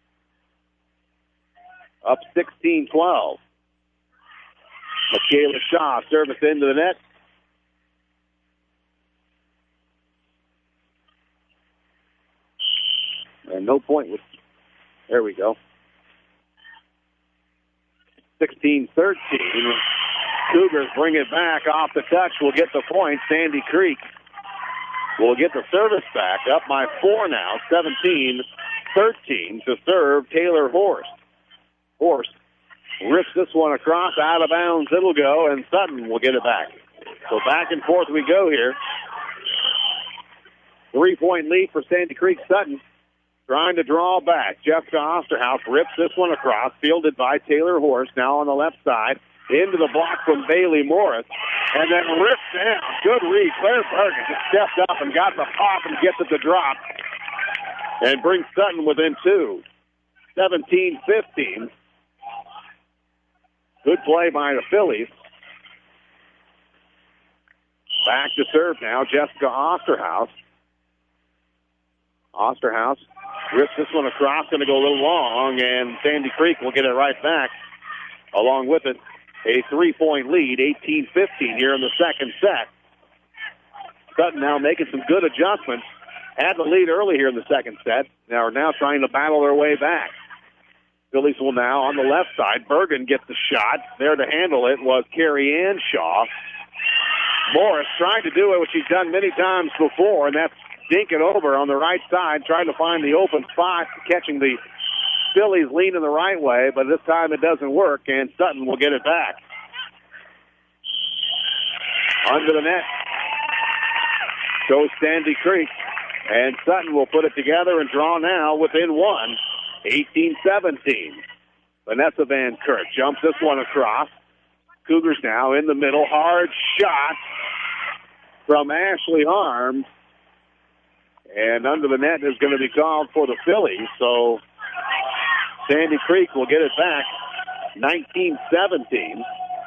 Up 16-12. Michaela Shaw, service into the net. And no point with, there we go. 16-13. Cougars bring it back off the touch. Will get the point. Sandy Creek will get the service back. Up by 4 now. 17-13 to serve Taylor Horst. Horst rips this one across, out of bounds. It'll go, and Sutton will get it back. So back and forth we go here. 3-point lead for Sandy Creek. Sutton trying to draw back. Jessica Osterhaus rips this one across, fielded by Taylor Horst. Now on the left side, into the block from Bailey Morris, and then rips down. Good read. Claire Bergen just stepped up and got the pop and gets it to drop, and brings Sutton within 2. 17-15. Good play by the Phillies. Back to serve now, Jessica Osterhaus. Osterhaus rips this one across, going to go a little long, and Sandy Creek will get it right back. Along with it, a 3-point lead, 18-15 here in the second set. Sutton now making some good adjustments. Had the lead early here in the second set. Are now trying to battle their way back. Phillies will now on the left side. Bergen gets the shot. There to handle it was Carrie Ann Shaw. Morris trying to do it, which he's done many times before, and that's dink it over on the right side, trying to find the open spot, catching the Phillies leaning the right way, but this time it doesn't work, and Sutton will get it back. Under the net goes Sandy Creek, and Sutton will put it together and draw now within 1. 18-17. Vanessa Van Kirk jumps this one across. Cougars now in the middle. Hard shot from Ashley Harms. And under the net is going to be called for the Phillies. So Sandy Creek will get it back. 19-17.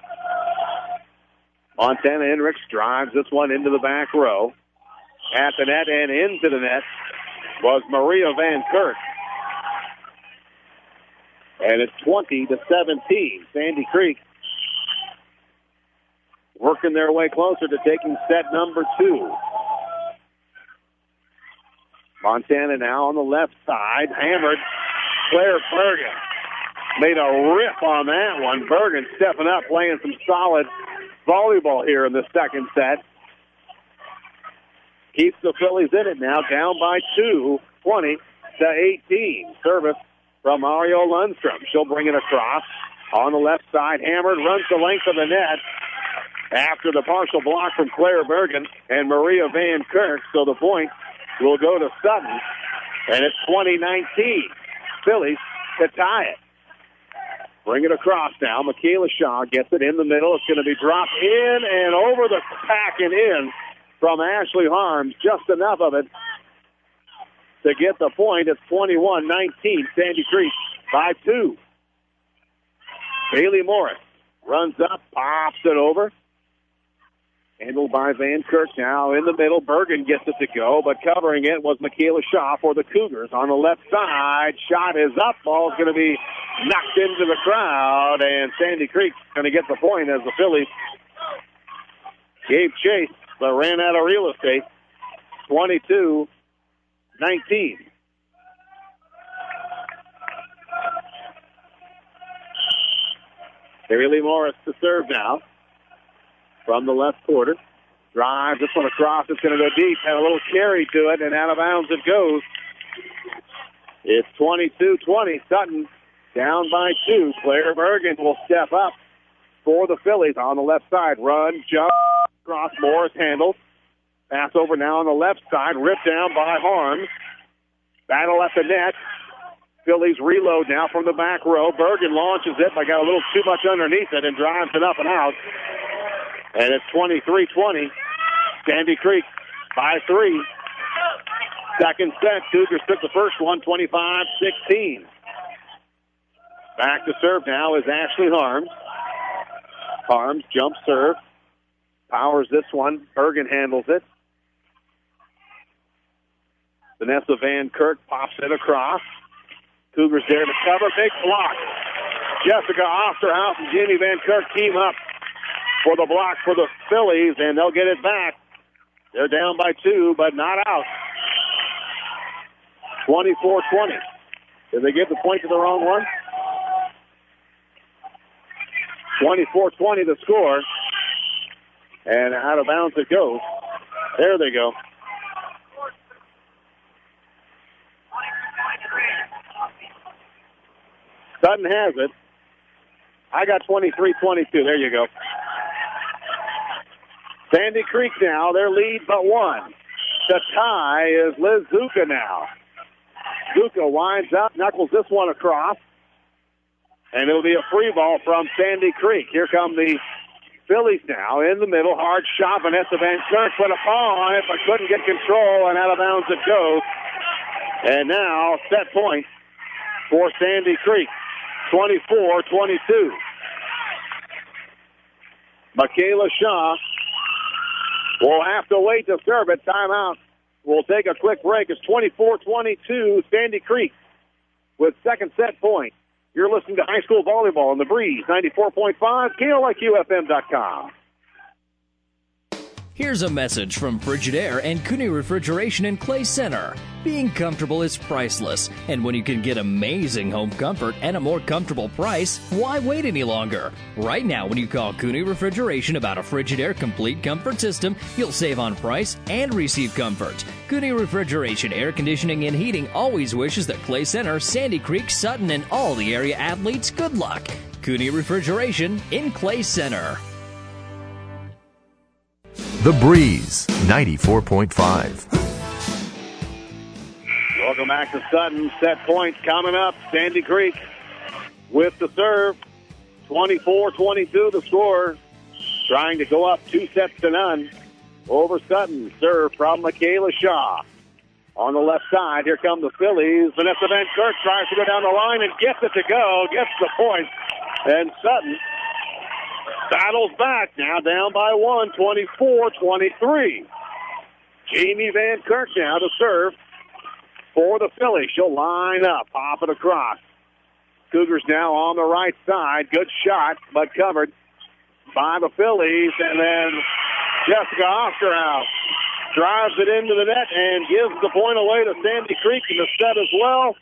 Montana Hendricks drives this one into the back row. At the net and into the net was Maria Van Kirk. And it's 20-17. Sandy Creek working their way closer to taking set number 2. Montana now on the left side. Hammered. Claire Bergen made a rip on that one. Bergen stepping up, playing some solid volleyball here in the second set. Keeps the Phillies in it now, down by 2, 20-18. Service from Mario Lundstrom. She'll bring it across. On the left side, hammered, runs the length of the net after the partial block from Claire Bergen and Maria Van Kirk. So the point will go to Sutton, and it's 20-19. Phillies to tie it. Bring it across now. Michaela Shaw gets it in the middle. It's going to be dropped in and over the pack and in from Ashley Harms. Just enough of it to get the point. It's 21-19. Sandy Creek by 2. Bailey Morris runs up, pops it over. Handled by Van Kirk now in the middle. Bergen gets it to go, but covering it was Michaela Shaw for the Cougars. On the left side, shot is up. Ball's going to be knocked into the crowd, and Sandy Creek's going to get the point as the Phillies gave chase, but ran out of real estate. 22-19. Bailey Morris to serve now. From the left quarter. Drive this one across. It's going to go deep. Had a little carry to it, and out of bounds it goes. It's 22-20. Sutton down by 2. Claire Bergen will step up for the Phillies on the left side. Run, jump, cross. Morris handles. Pass over now on the left side, ripped down by Harms. Battle at the net. Phillies reload now from the back row. Bergen launches it, but got a little too much underneath it and drives it up and out. And it's 23-20. Sandy Creek by 3. Second set, Cougars took the first one, 25-16. Back to serve now is Ashley Harms. Harms jump serve. Powers this one. Bergen handles it. Vanessa Van Kirk pops it across. Cougars there to cover. Big block. Jessica Osterhouse and Jamie Van Kirk team up for the block for the Phillies, and they'll get it back. They're down by 2, but not out. 24-20. Did they give the point to the wrong one? 24-20 the score. And out of bounds it goes. There they go. Sutton has it. I got 23-22. There you go. Sandy Creek now, their lead but 1. The tie is Liz Zuka now. Zuka winds up, knuckles this one across, and it'll be a free ball from Sandy Creek. Here come the Phillies now in the middle. Hard shot. Vanessa Van Kirk put a paw on it, but couldn't get control, and out of bounds it goes. And now set point for Sandy Creek. 24-22. Michaela Shaw will have to wait to serve it. Timeout. We'll take a quick break. It's 24-22, Sandy Creek with second set point. You're listening to high school volleyball on the Breeze, 94.5, KLIQFM.com. Here's a message from Frigidaire and Cooney Refrigeration in Clay Center. Being comfortable is priceless, and when you can get amazing home comfort at a more comfortable price, why wait any longer? Right now, when you call Cooney Refrigeration about a Frigidaire Complete Comfort System, you'll save on price and receive comfort. Cooney Refrigeration Air Conditioning and Heating always wishes that Clay Center, Sandy Creek, Sutton, and all the area athletes good luck. Cooney Refrigeration in Clay Center. The Breeze, 94.5. Welcome back to Sutton. Set point coming up. Sandy Creek with the serve. 24-22 the score. Trying to go up 2-0 over Sutton. Serve from Michaela Shaw. On the left side, here come the Phillies. Vanessa Van Kirk tries to go down the line and gets it to go. Gets the point. And Sutton battles back, now down by 1, 24-23. Jamie Van Kirk now to serve for the Phillies. She'll line up, pop it across. Cougars now on the right side. Good shot, but covered by the Phillies. And then Jessica Osterhouse drives it into the net and gives the point away to Sandy Creek in the set as well.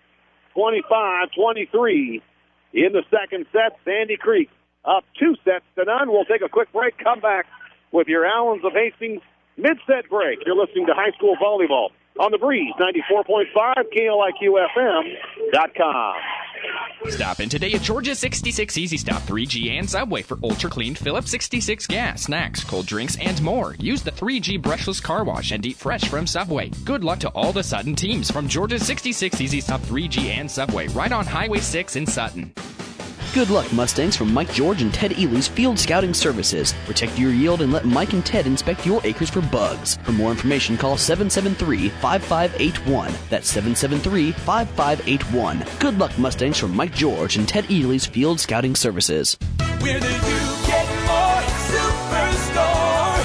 25-23 in the second set. Sandy Creek up 2-0. We'll take a quick break. Come back with your Allens of Hastings mid-set break. You're listening to high school volleyball on the Breeze, 94.5, KLIQFM.com. Stop in today at Georgia 66 Easy Stop 3G and Subway for ultra-clean Phillips 66 gas, snacks, cold drinks, and more. Use the 3G brushless car wash and eat fresh from Subway. Good luck to all the Sutton teams from Georgia 66 Easy Stop 3G and Subway, right on Highway 6 in Sutton. Good luck, Mustangs, from Mike George and Ted Ely's Field Scouting Services. Protect your yield and let Mike and Ted inspect your acres for bugs. For more information, call 773-5581. That's 773-5581. Good luck, Mustangs, from Mike George and Ted Ely's Field Scouting Services. Where do you get more? Superstore.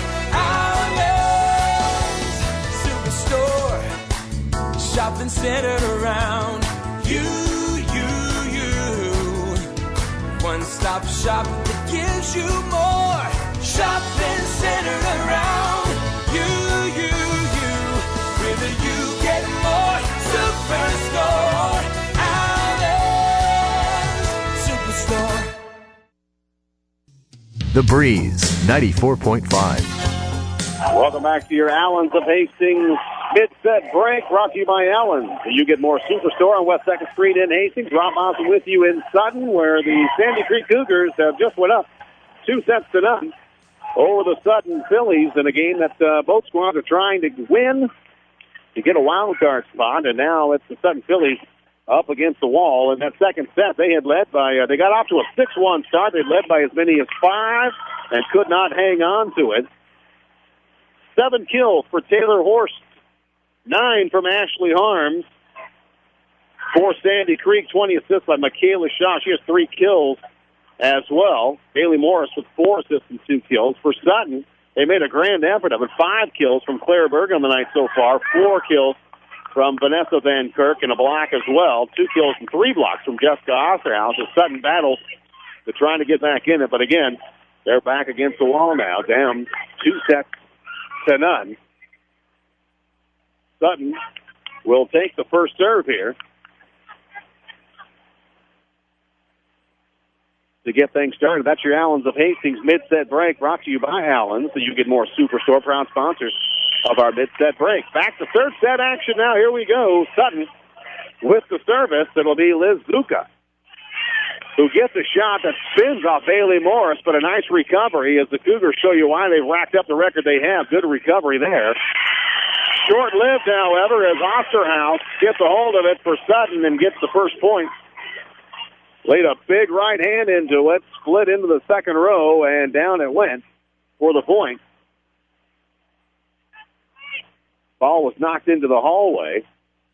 Allen's Superstore. Shopping centered around you. One-stop shop that gives you more. Shopping centered around you. Whether you get more. Superstore. Allen's Superstore. The Breeze, 94.5. Welcome back to your Allens of Hastings mid-set break, brought to you by Allens. You get more Superstore on West 2nd Street in Hastings. Rob Mosley with you in Sutton, where the Sandy Creek Cougars have just went up 2-0. over the Sutton Phillies in a game that both squads are trying to win to get a wild card spot, and now it's the Sutton Phillies up against the wall. In that second set, they had led by, they got off to a 6-1 start. They led by as many as 5 and could not hang on to it. 7 kills for Taylor Horst, 9 from Ashley Harms. For Sandy Creek, 20 assists by Michaela Shaw. She has 3 kills as well. Bailey Morris with 4 assists and 2 kills. For Sutton, they made a grand effort of it. 5 kills from Claire Berg on the night so far. 4 kills from Vanessa Van Kirk and a block as well. 2 kills and 3 blocks from Jessica Osterhaus as Sutton battles to trying to get back in it. But again, they're back against the wall now, down 2-0. Sutton will take the first serve here to get things started. That's your Allens of Hastings mid-set break, brought to you by Allens, so you get more Superstore, proud sponsors of our mid-set break. Back to third set action now. Here we go. Sutton with the service. It'll be Liz Zuka, who gets a shot that spins off Bailey Morris, but a nice recovery as the Cougars show you why they've racked up the record they have. Good recovery there. Short-lived, however, as Osterhaus gets a hold of it for Sutton and gets the first point. Laid a big right hand into it, split into the second row, and down it went for the point. Ball was knocked into the hallway,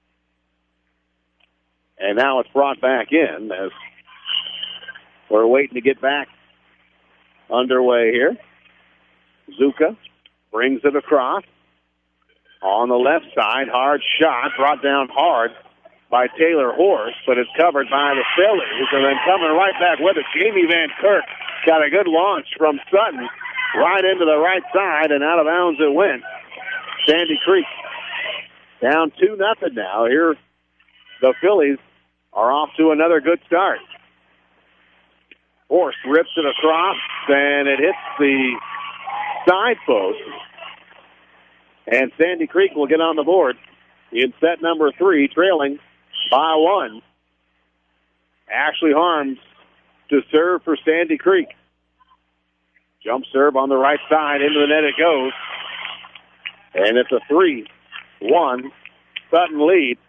and now it's brought back in as we're waiting to get back underway here. Zuka brings it across on the left side. Hard shot, brought down hard by Taylor Horst, but it's covered by the Phillies. And then coming right back with it, Jamie Van Kirk got a good launch from Sutton right into the right side, and out of bounds it went. Sandy Creek down 2-0 now. Here the Phillies are off to another good start. Horst rips it across, and it hits the side post. And Sandy Creek will get on the board in set number 3, trailing by 1. Ashley Harms to serve for Sandy Creek. Jump serve on the right side. Into the net it goes. And it's a 3-1 Sutton lead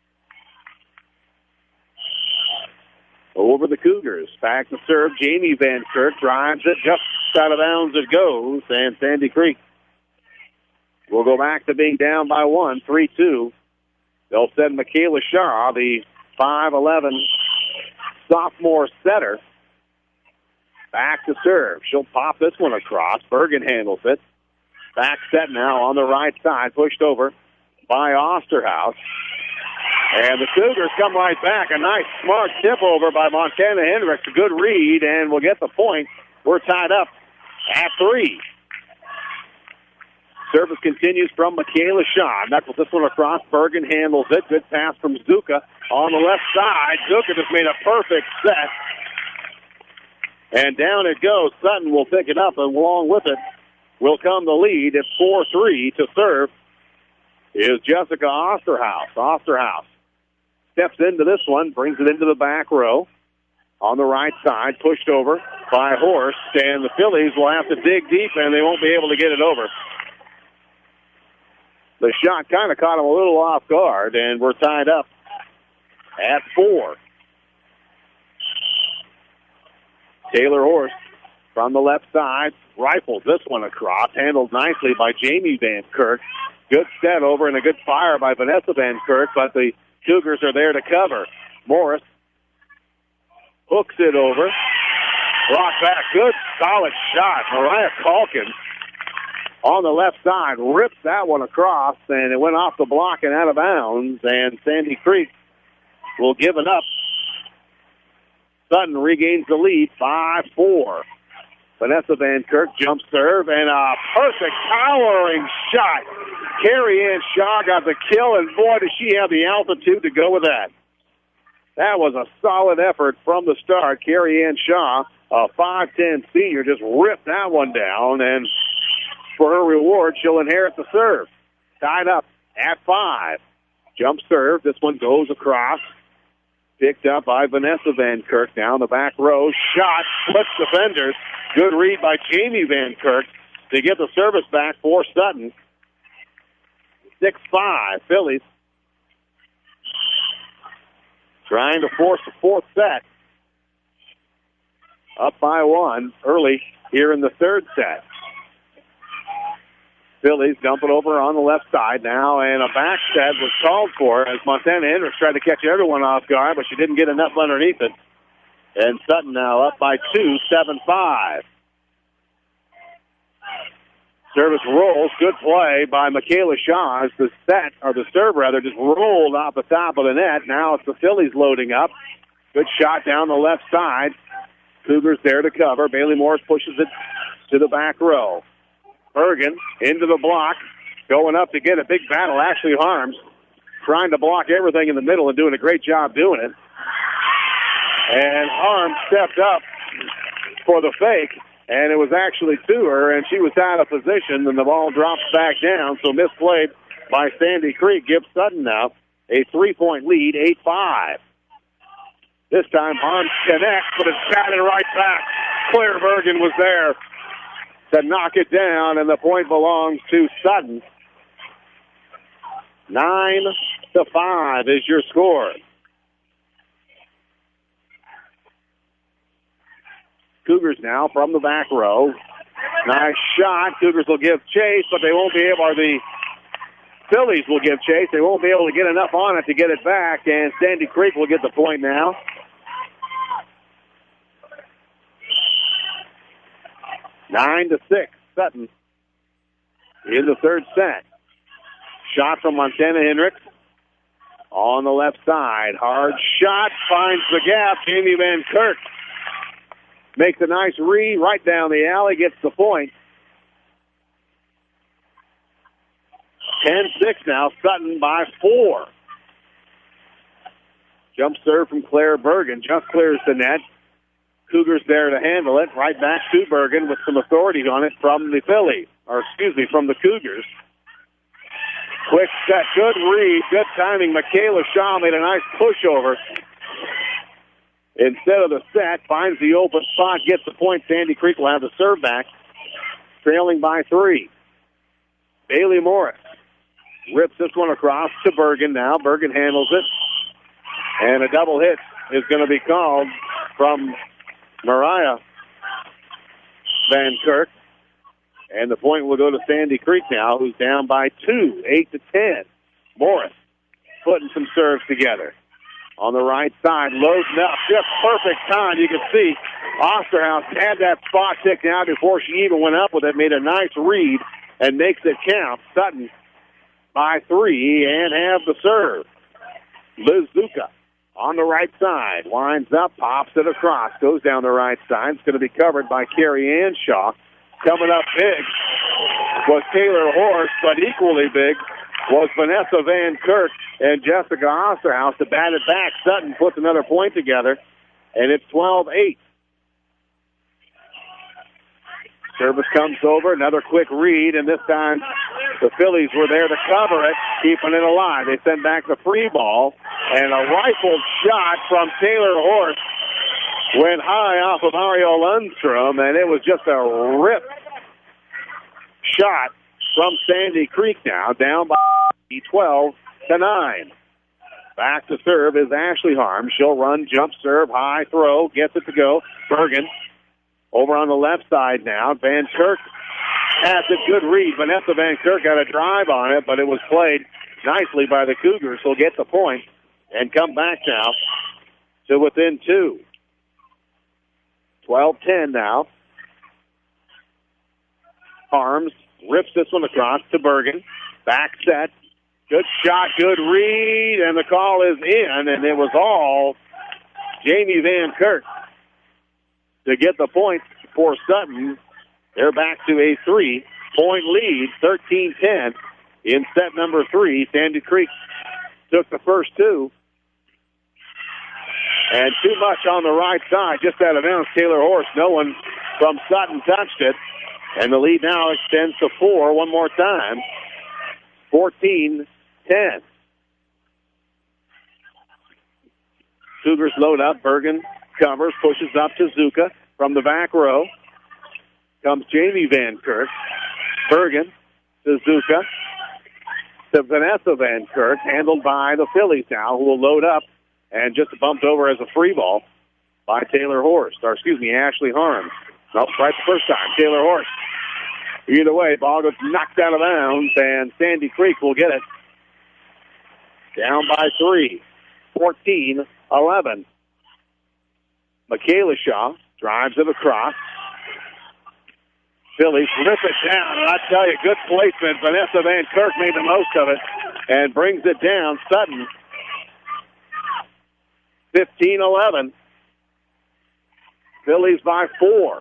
over the Cougars. Back to serve. Jamie Van Kirk drives it. Just out of bounds it goes. And Sandy Creek will go back to being down by 1, 3-2. They'll send Michaela Shaw, the 5'11" sophomore setter, back to serve. She'll pop this one across. Bergen handles it. Back set now on the right side, pushed over by Osterhaus. And the Cougars come right back. A nice, smart tip over by Montana Hendricks. A good read, and we'll get the point. We're tied up at 3. Service continues from Michaela Shaw. Knuckles this one across. Bergen handles it. Good pass from Zuka on the left side. Zuka just made a perfect set. And down it goes. Sutton will pick it up, and along with it will come the lead at 4-3. To serve is Jessica Osterhaus. Osterhaus steps into this one, brings it into the back row. On the right side, pushed over by Horst, and the Phillies will have to dig deep, and they won't be able to get it over. The shot kind of caught him a little off guard, and we're tied up at 4. Taylor Horst from the left side rifles this one across, handled nicely by Jamie Van Kirk. Good set over and a good fire by Vanessa Van Kirk, but the Cougars are there to cover. Morris hooks it over, brought back. Good, solid shot. Mariah Calkins on the left side rips that one across, and it went off the block and out of bounds, and Sandy Creek will give it up. Sutton regains the lead, 5-4. Vanessa Van Kirk jump serve, and a perfect towering shot. Carrie Ann Shaw got the kill, and boy, does she have the altitude to go with that. That was a solid effort from the start. Carrie Ann Shaw, a 5'10" senior, just ripped that one down, and for her reward, she'll inherit the serve. Tied up at 5. Jump serve. This one goes across. Picked up by Vanessa Van Kirk down the back row. Shot. Splits defenders. Good read by Jamie Van Kirk. to get the service back for Sutton. 6-5, Phillies. Trying to force the fourth set. Up by 1 early here in the third set. Phillies dump it over on the left side now, and a back set was called for as Montana Hendricks tried to catch everyone off guard, but she didn't get enough underneath it. And Sutton now up by 2, 7-5. Service rolls. Good play by Michaela Shaw as the serve just rolled off the top of the net. Now it's the Phillies loading up. Good shot down the left side. Cougars there to cover. Bailey Morris pushes it to the back row. Bergen into the block. Going up to get a big battle. Ashley Harms trying to block everything in the middle and doing a great job doing it. And Harms stepped up for the fake. And it was actually to her, and she was out of position, and the ball drops back down. So misplayed by Sandy Creek gives Sutton now a 3-point lead, 8-5. This time Harms connects, but it's batted right back. Claire Bergen was there to knock it down, and the point belongs to Sutton. 9-5 is your score. Cougars now from the back row. Nice shot. Cougars will give chase, but they won't be able, or the Phillies will give chase. They won't be able to get enough on it to get it back, and Sandy Creek will get the point now. 9-6, Sutton in the third set. Shot from Montana Hendricks on the left side. Hard shot, finds the gap. Jamie Van Kirk makes a nice read right down the alley, gets the point. 10-6 now, Sutton by 4. Jump serve from Claire Bergen. Just clears the net. Cougars there to handle it. Right back to Bergen with some authority on it from the Phillies. From the Cougars. Quick set, good read, good timing. Michaela Shaw made a nice pushover. Instead of the set, finds the open spot, gets the point. Sandy Creek will have the serve back, trailing by 3. Bailey Morris rips this one across to Bergen now. Bergen handles it, and a double hit is going to be called from Mariah Van Kirk, and the point will go to Sandy Creek now, who's down by 2, 8-10. Morris putting some serves together. On the right side, loading up, just perfect time. You can see Osterhaus had that spot ticked out before she even went up with it, made a nice read, and makes it count. Sutton by 3 and have the serve. Liz Zuka on the right side, winds up, pops it across, goes down the right side. It's going to be covered by Carrie Ann Shaw. Coming up big was Taylor Horst, but equally big was Vanessa Van Kirk and Jessica Osterhaus to bat it back. Sutton puts another point together, and it's 12-8. Service comes over, another quick read, and this time the Phillies were there to cover it, keeping it alive. They send back the free ball, and a rifled shot from Taylor Horst went high off of Mario Lundstrom, and it was just a rip shot from Sandy Creek now, down by 12-9. Back to serve is Ashley Harms. She'll run, jump serve, high throw, gets it to go. Bergen over on the left side now. Van Kirk has a good read. Vanessa Van Kirk got a drive on it, but it was played nicely by the Cougars. She'll get the point and come back now to within 2. 12-10 now. Harms rips this one across to Bergen. Back set. Good shot, good read, and the call is in, and it was all Jamie Van Kirk to get the point for Sutton. They're back to a 3-point lead, 13-10 in set number 3. Sandy Creek took the first 2. And too much on the right side, just out of bounds. Taylor Horst, no one from Sutton touched it. And the lead now extends to 4 one more time. 14-10. Cougars load up. Bergen covers, pushes up to Zuka from the back row. comes Jamie Van Kirk. Bergen to Zuka. To Vanessa Van Kirk, handled by the Phillies now, who will load up and just bumped over as a free ball by Ashley Harms. Nope, right the first time. Taylor Horst. Either way, ball gets knocked out of bounds, and Sandy Creek will get it. Down by 3, 14-11. Michaela Shaw drives it across. Phillies rip it down, and I tell you, good placement. Vanessa Van Kirk made the most of it and brings it down. Sutton, 15-11. Phillies by 4.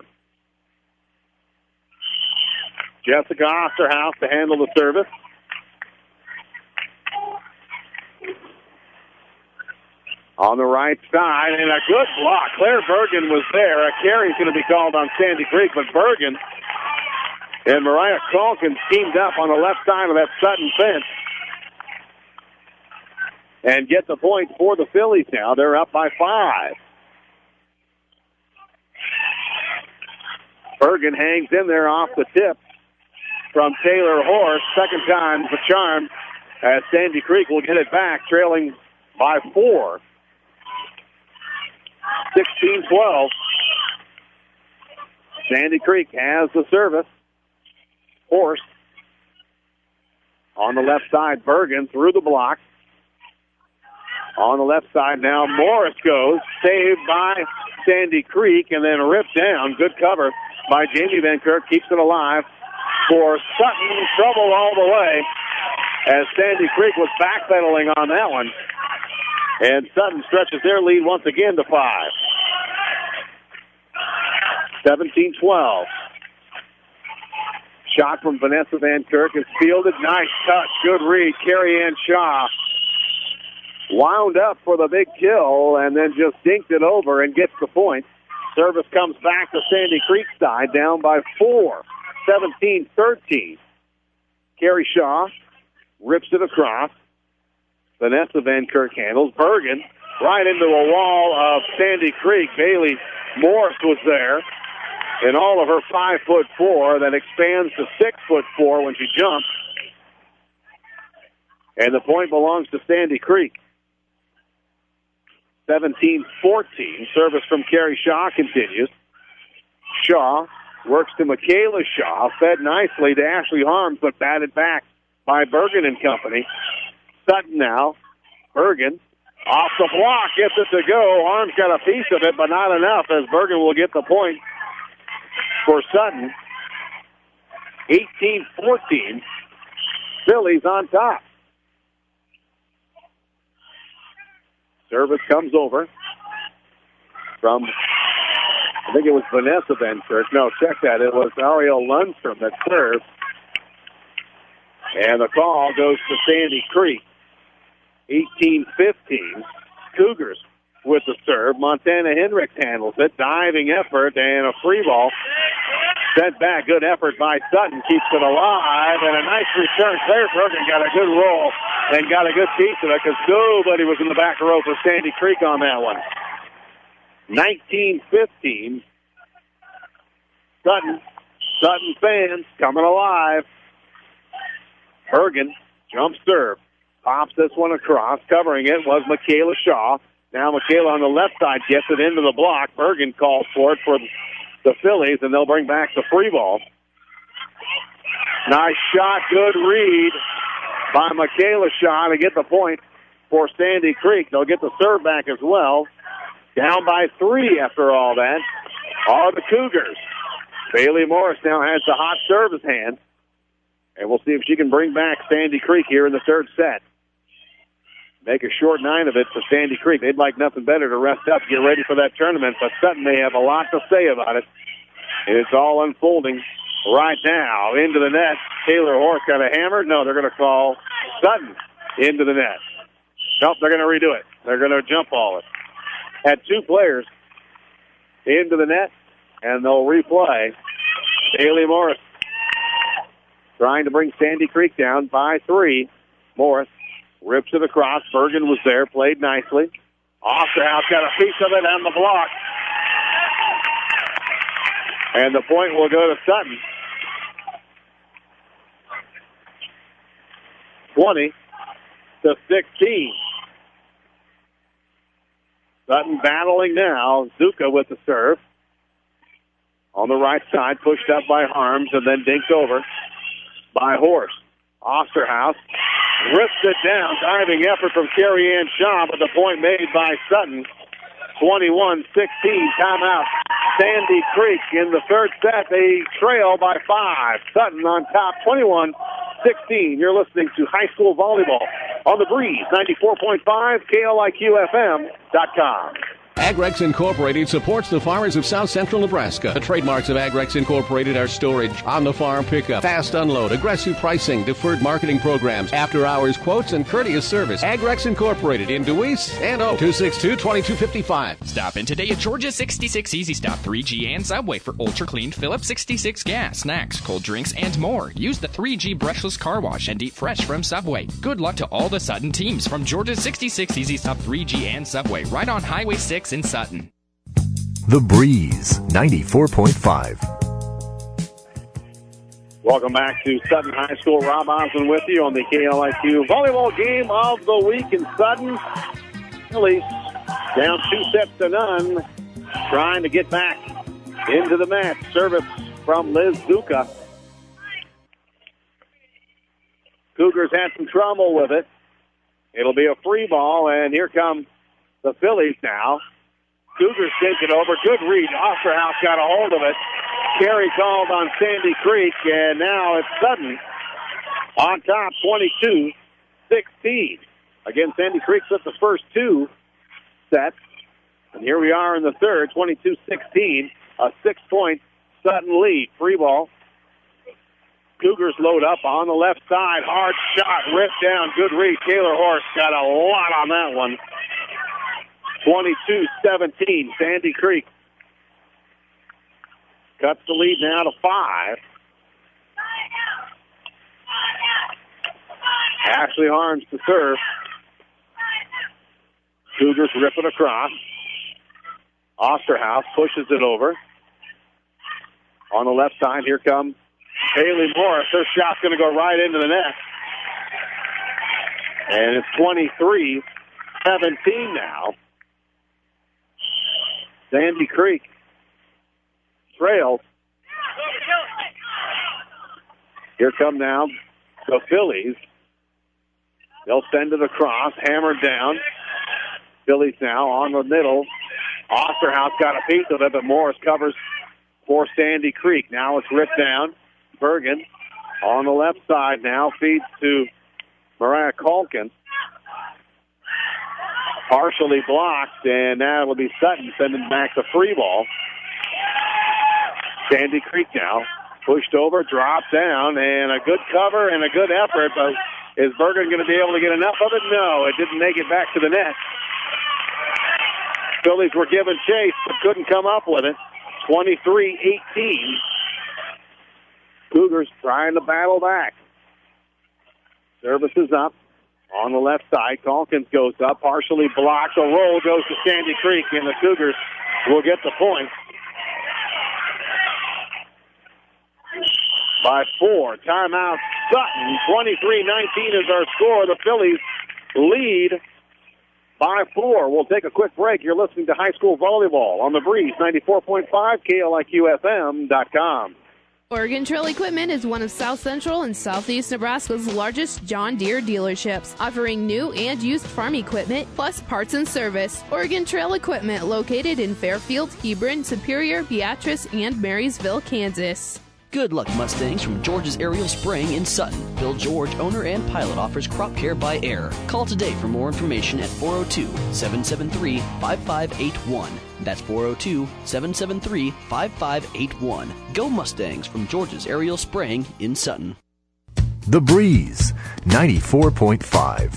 Jessica Osterhaus to handle the service. On the right side, and a good block. Claire Bergen was there. A carry's going to be called on Sandy Creek, but Bergen and Mariah Calkins teamed up on the left side of that Sutton fence and get the point for the Phillies now. They're up by 5. Bergen hangs in there off the tip from Taylor Horst. Second time the charm as Sandy Creek will get it back, trailing by 4. 16-12. Sandy Creek has the service. Horst on the left side. Bergen through the block. On the left side now, Morris goes. Saved by Sandy Creek and then ripped down. Good cover by Jamie Van Kirk. Keeps it alive for Sutton. Trouble all the way as Sandy Creek was backpedaling on that one. And Sutton stretches their lead once again to 5. 17-12. Shot from Vanessa Van Kirk is fielded. Nice touch. Good read. Carrie Ann Shaw wound up for the big kill and then just dinked it over and gets the point. Service comes back to Sandy Creek side, down by 4. 17-13. Carrie Shaw rips it across. Vanessa Van Kirk handles. Bergen right into a wall of Sandy Creek. Bailey Morris was there in all of her 5'4" that expands to 6'4" when she jumps. And the point belongs to Sandy Creek. 17-14. Service from Carrie Shaw continues. Shaw works to Michaela Shaw. Fed nicely to Ashley Harms, but batted back by Bergen and company. Sutton now. Bergen off the block, gets it to go. Harms got a piece of it, but not enough as Bergen will get the point for Sutton. 18-14. Phillies on top. Service comes over from, I think it was Vanessa Van Kirk. No, check that. It was Ariel Lundstrom that served. And the call goes to Sandy Creek. 18-15. Cougars with the serve. Montana Hendricks handles it. Diving effort and a free ball. Sent back. Good effort by Sutton. Keeps it alive. And a nice return. Claire Bergen got a good roll and got a good piece of it because nobody was in the back row for Sandy Creek on that one. 19-15. Sutton fans coming alive. Bergen jump serve. Pops this one across. Covering it was Michaela Shaw. Now Michaela on the left side gets it into the block. Bergen calls for it for the Phillies, and they'll bring back the free ball. Nice shot. Good read by Michaela Shaw to get the point for Sandy Creek. They'll get the serve back as well. Down by 3 after all that are the Cougars. Bailey Morris now has the hot service hand. And we'll see if she can bring back Sandy Creek here in the third set. Make a short 9 of it for Sandy Creek. They'd like nothing better to rest up, get ready for that tournament, but Sutton may have a lot to say about it. And it's all unfolding right now. Into the net. Taylor Horst got a hammer. No, they're going to call Sutton into the net. Nope, they're going to redo it. They're going to jump ball it. Had 2 players into the net, and they'll replay. Bailey Morris trying to bring Sandy Creek down by 3. Morris rips it across. Bergen was there, played nicely. Osterhaus got a piece of it on the block. And the point will go to Sutton. 20-16. Sutton battling now. Zuka with the serve. On the right side, pushed up by Harms and then dinked over by Horst. Osterhaus rips it down. Diving effort from Carrie Ann Shaw, but the point made by Sutton. 21-16, timeout. Sandy Creek in the third set. They trail by 5. Sutton on top, 21-16. You're listening to high school volleyball on the Breeze, 94.5, KLIQFM.com. Agrex Incorporated supports the farmers of South Central Nebraska. The trademarks of Agrex Incorporated are storage, on-the-farm pickup, fast unload, aggressive pricing, deferred marketing programs, after-hours quotes, and courteous service. Agrex Incorporated in Deweese and 262-2255. Stop in today at Georgia 66 Easy Stop 3G and Subway for ultra-clean Phillips 66 gas, snacks, cold drinks, and more. Use the 3G brushless car wash and eat fresh from Subway. Good luck to all the Sutton teams from Georgia 66 Easy Stop 3G and Subway, right on Highway 6 in Sutton. The Breeze 94.5. Welcome back to Sutton High School. Rob Osmond with you on the KLIQ volleyball game of the week in Sutton. Phillies down 2-0, trying to get back into the match. Service from Liz Zuka. Cougars had some trouble with it. It'll be a free ball, and here come the Phillies now. Cougars take it over. Good read. Osterhaus got a hold of it. Carey called on Sandy Creek, and now it's Sutton on top, 22-16. Again, Sandy Creek took the first two sets, and here we are in the third, 22-16, a 6-point Sutton lead. Free ball. Cougars load up on the left side. Hard shot, ripped down. Good read. Taylor Horst got a lot on that one. 22-17, Sandy Creek cuts the lead now to 5. Ashley Harms to serve. Cougars rip it across. Osterhaus pushes it over. On the left side, here comes Haley Morris. Her shot's going to go right into the net. And it's 23-17 now. Sandy Creek trails. Here come now the Phillies. They'll send it across, hammered down. Phillies now on the middle. Osterhaus got a piece of it, but Morris covers for Sandy Creek. Now it's ripped down. Bergen on the left side now feeds to Mariah Calkin. Partially blocked, and now it'll be Sutton sending back the free ball. Sandy Creek now pushed over, dropped down, and a good cover and a good effort, but is Bergen going to be able to get enough of it? No, it didn't make it back to the net. Phillies were given chase, but couldn't come up with it. 23-18. Cougars trying to battle back. Service is up. On the left side, Calkins goes up, partially blocked. A roll goes to Sandy Creek, and the Cougars will get the point by 4. Timeout, Sutton. 23-19 is our score. The Phillies lead by 4. We'll take a quick break. You're listening to high school volleyball on the Breeze, 94.5, KLIQFM.com. Oregon Trail Equipment is one of South Central and Southeast Nebraska's largest John Deere dealerships, offering new and used farm equipment, plus parts and service. Oregon Trail Equipment, located in Fairfield, Hebron, Superior, Beatrice, and Marysville, Kansas. Good luck, Mustangs, from George's Aerial Spraying in Sutton. Bill George, owner and pilot, offers crop care by air. Call today for more information at 402-773-5581. That's 402-773-5581. Go Mustangs from George's Aerial Spraying in Sutton. The Breeze 94.5.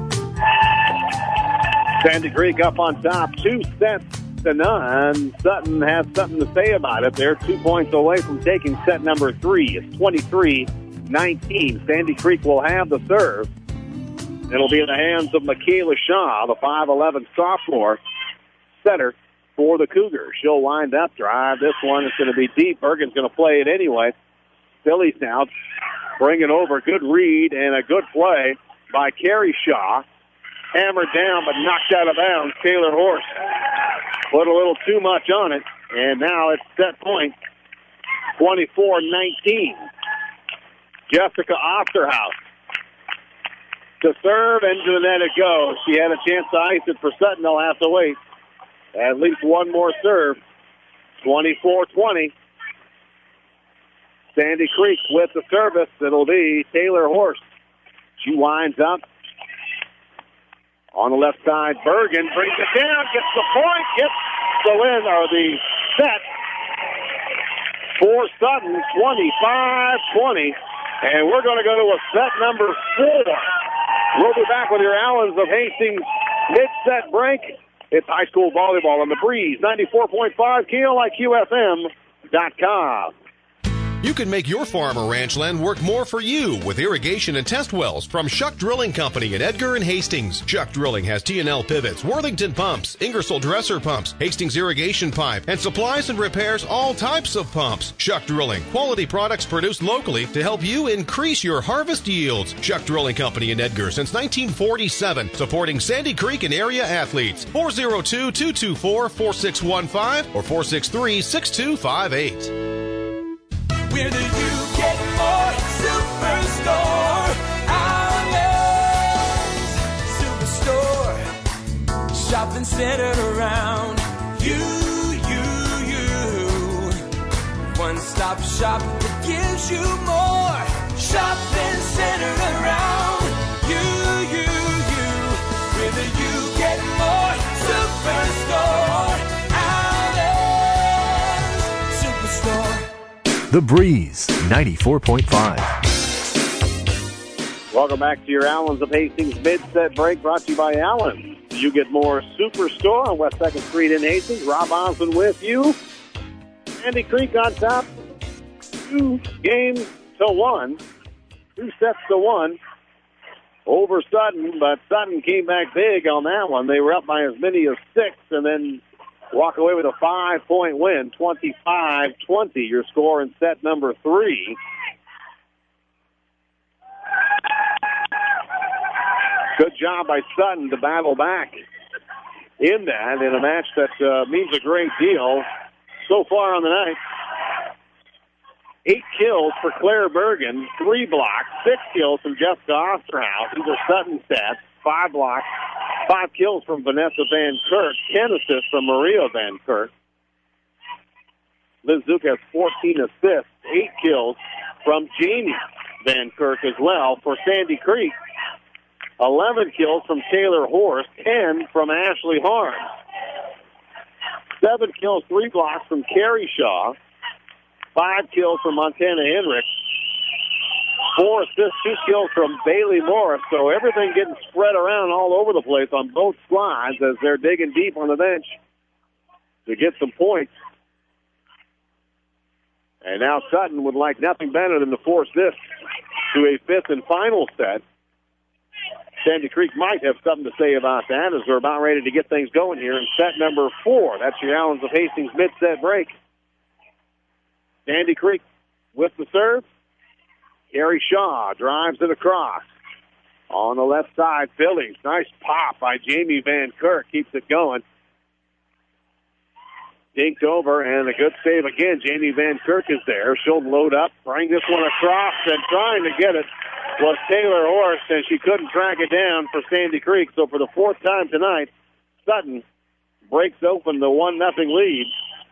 Sandy Creek up on top, 2-0. Sutton has something to say about it. They're 2 points away from taking set number 3. It's 23-19. Sandy Creek will have the serve. It'll be in the hands of Michaela Shaw, the 5'11 sophomore setter for the Cougars. She'll wind up, drive. This one is going to be deep. Bergen's going to play it anyway. Phillies now bring it over. Good read and a good play by Carrie Shaw. Hammered down but knocked out of bounds. Taylor Horst put a little too much on it, and now it's set point, 24-19. Jessica Osterhaus to serve, into the net it goes. She had a chance to ice it for Sutton. They'll have to wait at least one more serve. 24-20. Sandy Creek with the service. It'll be Taylor Horst. She winds up on the left side. Bergen brings it down, gets the point, gets the win, or the set for Sutton, 25-20. And we're going to go to a set number 4. We'll be back with your Allens of Hastings mid-set break. It's high school volleyball on the Breeze, 94.5 KLIQFM.com. You can make your farm or ranch land work more for you with irrigation and test wells from Shuck Drilling Company in Edgar and Hastings. Shuck Drilling has T&L pivots, Worthington pumps, Ingersoll dresser pumps, Hastings irrigation pipe, and supplies and repairs all types of pumps. Shuck Drilling, quality products produced locally to help you increase your harvest yields. Shuck Drilling Company in Edgar since 1947, supporting Sandy Creek and area athletes. 402-224-4615 or 463-6258. We're the You Get More Superstore. Allen's Superstore. Shopping centered around you. One-stop shop that gives you more. Shopping centered around you. We're the You Get More Superstore. Allen's Superstore. The Breeze, 94.5. Welcome back to your Allens of Hastings mid-set break, brought to you by Allen. You Get More Superstore on West 2nd Street in Hastings. Rob Osmond with you. Sandy Creek on top, 2 games to 1. 2 sets to 1 over Sutton, but Sutton came back big on that one. They were up by as many as 6, and then walk away with a 5-point win, 25-20, your score in set number 3. Good job by Sutton to battle back in that, in a match that means a great deal so far on the night. 8 kills for Claire Bergen, 3 blocks, 6 kills from Jessica Osterhaus. These are Sutton stats. 5 blocks, 5 kills from Vanessa Van Kirk, 10 assists from Maria Van Kirk. Liz Zook has 14 assists, 8 kills from Jamie Van Kirk as well. For Sandy Creek, 11 kills from Taylor Horst, 10 from Ashley Harms. 7 kills, 3 blocks from Carrie Shaw, 5 kills from Montana Henricks, 4 assists, 2 kills from Bailey Morris. So everything getting spread around all over the place on both squads as they're digging deep on the bench to get some points. And now Sutton would like nothing better than to force this to a 5th and final set. Sandy Creek might have something to say about that as we're about ready to get things going here in set number 4. That's your Allens of Hastings mid-set break. Sandy Creek with the serve. Carrie Shaw drives it across. On the left side, Phillies. Nice pop by Jamie Van Kirk. Keeps it going. Dinked over, and a good save again. Jamie Van Kirk is there. She'll load up, bring this one across, and trying to get it was Taylor Horst, and she couldn't track it down for Sandy Creek. So for the 4th time tonight, Sutton breaks open the 1-0 lead.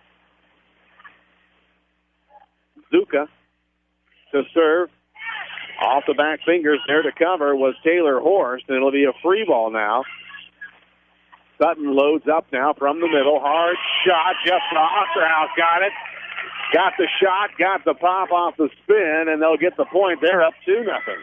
Zuka to serve. Off the back fingers there to cover was Taylor Horst, and it'll be a free ball now. Sutton loads up now from the middle. Hard shot. Jessica Osterhaus got it. Got the shot, got the pop off the spin, and they'll get the point. They're up 2-0.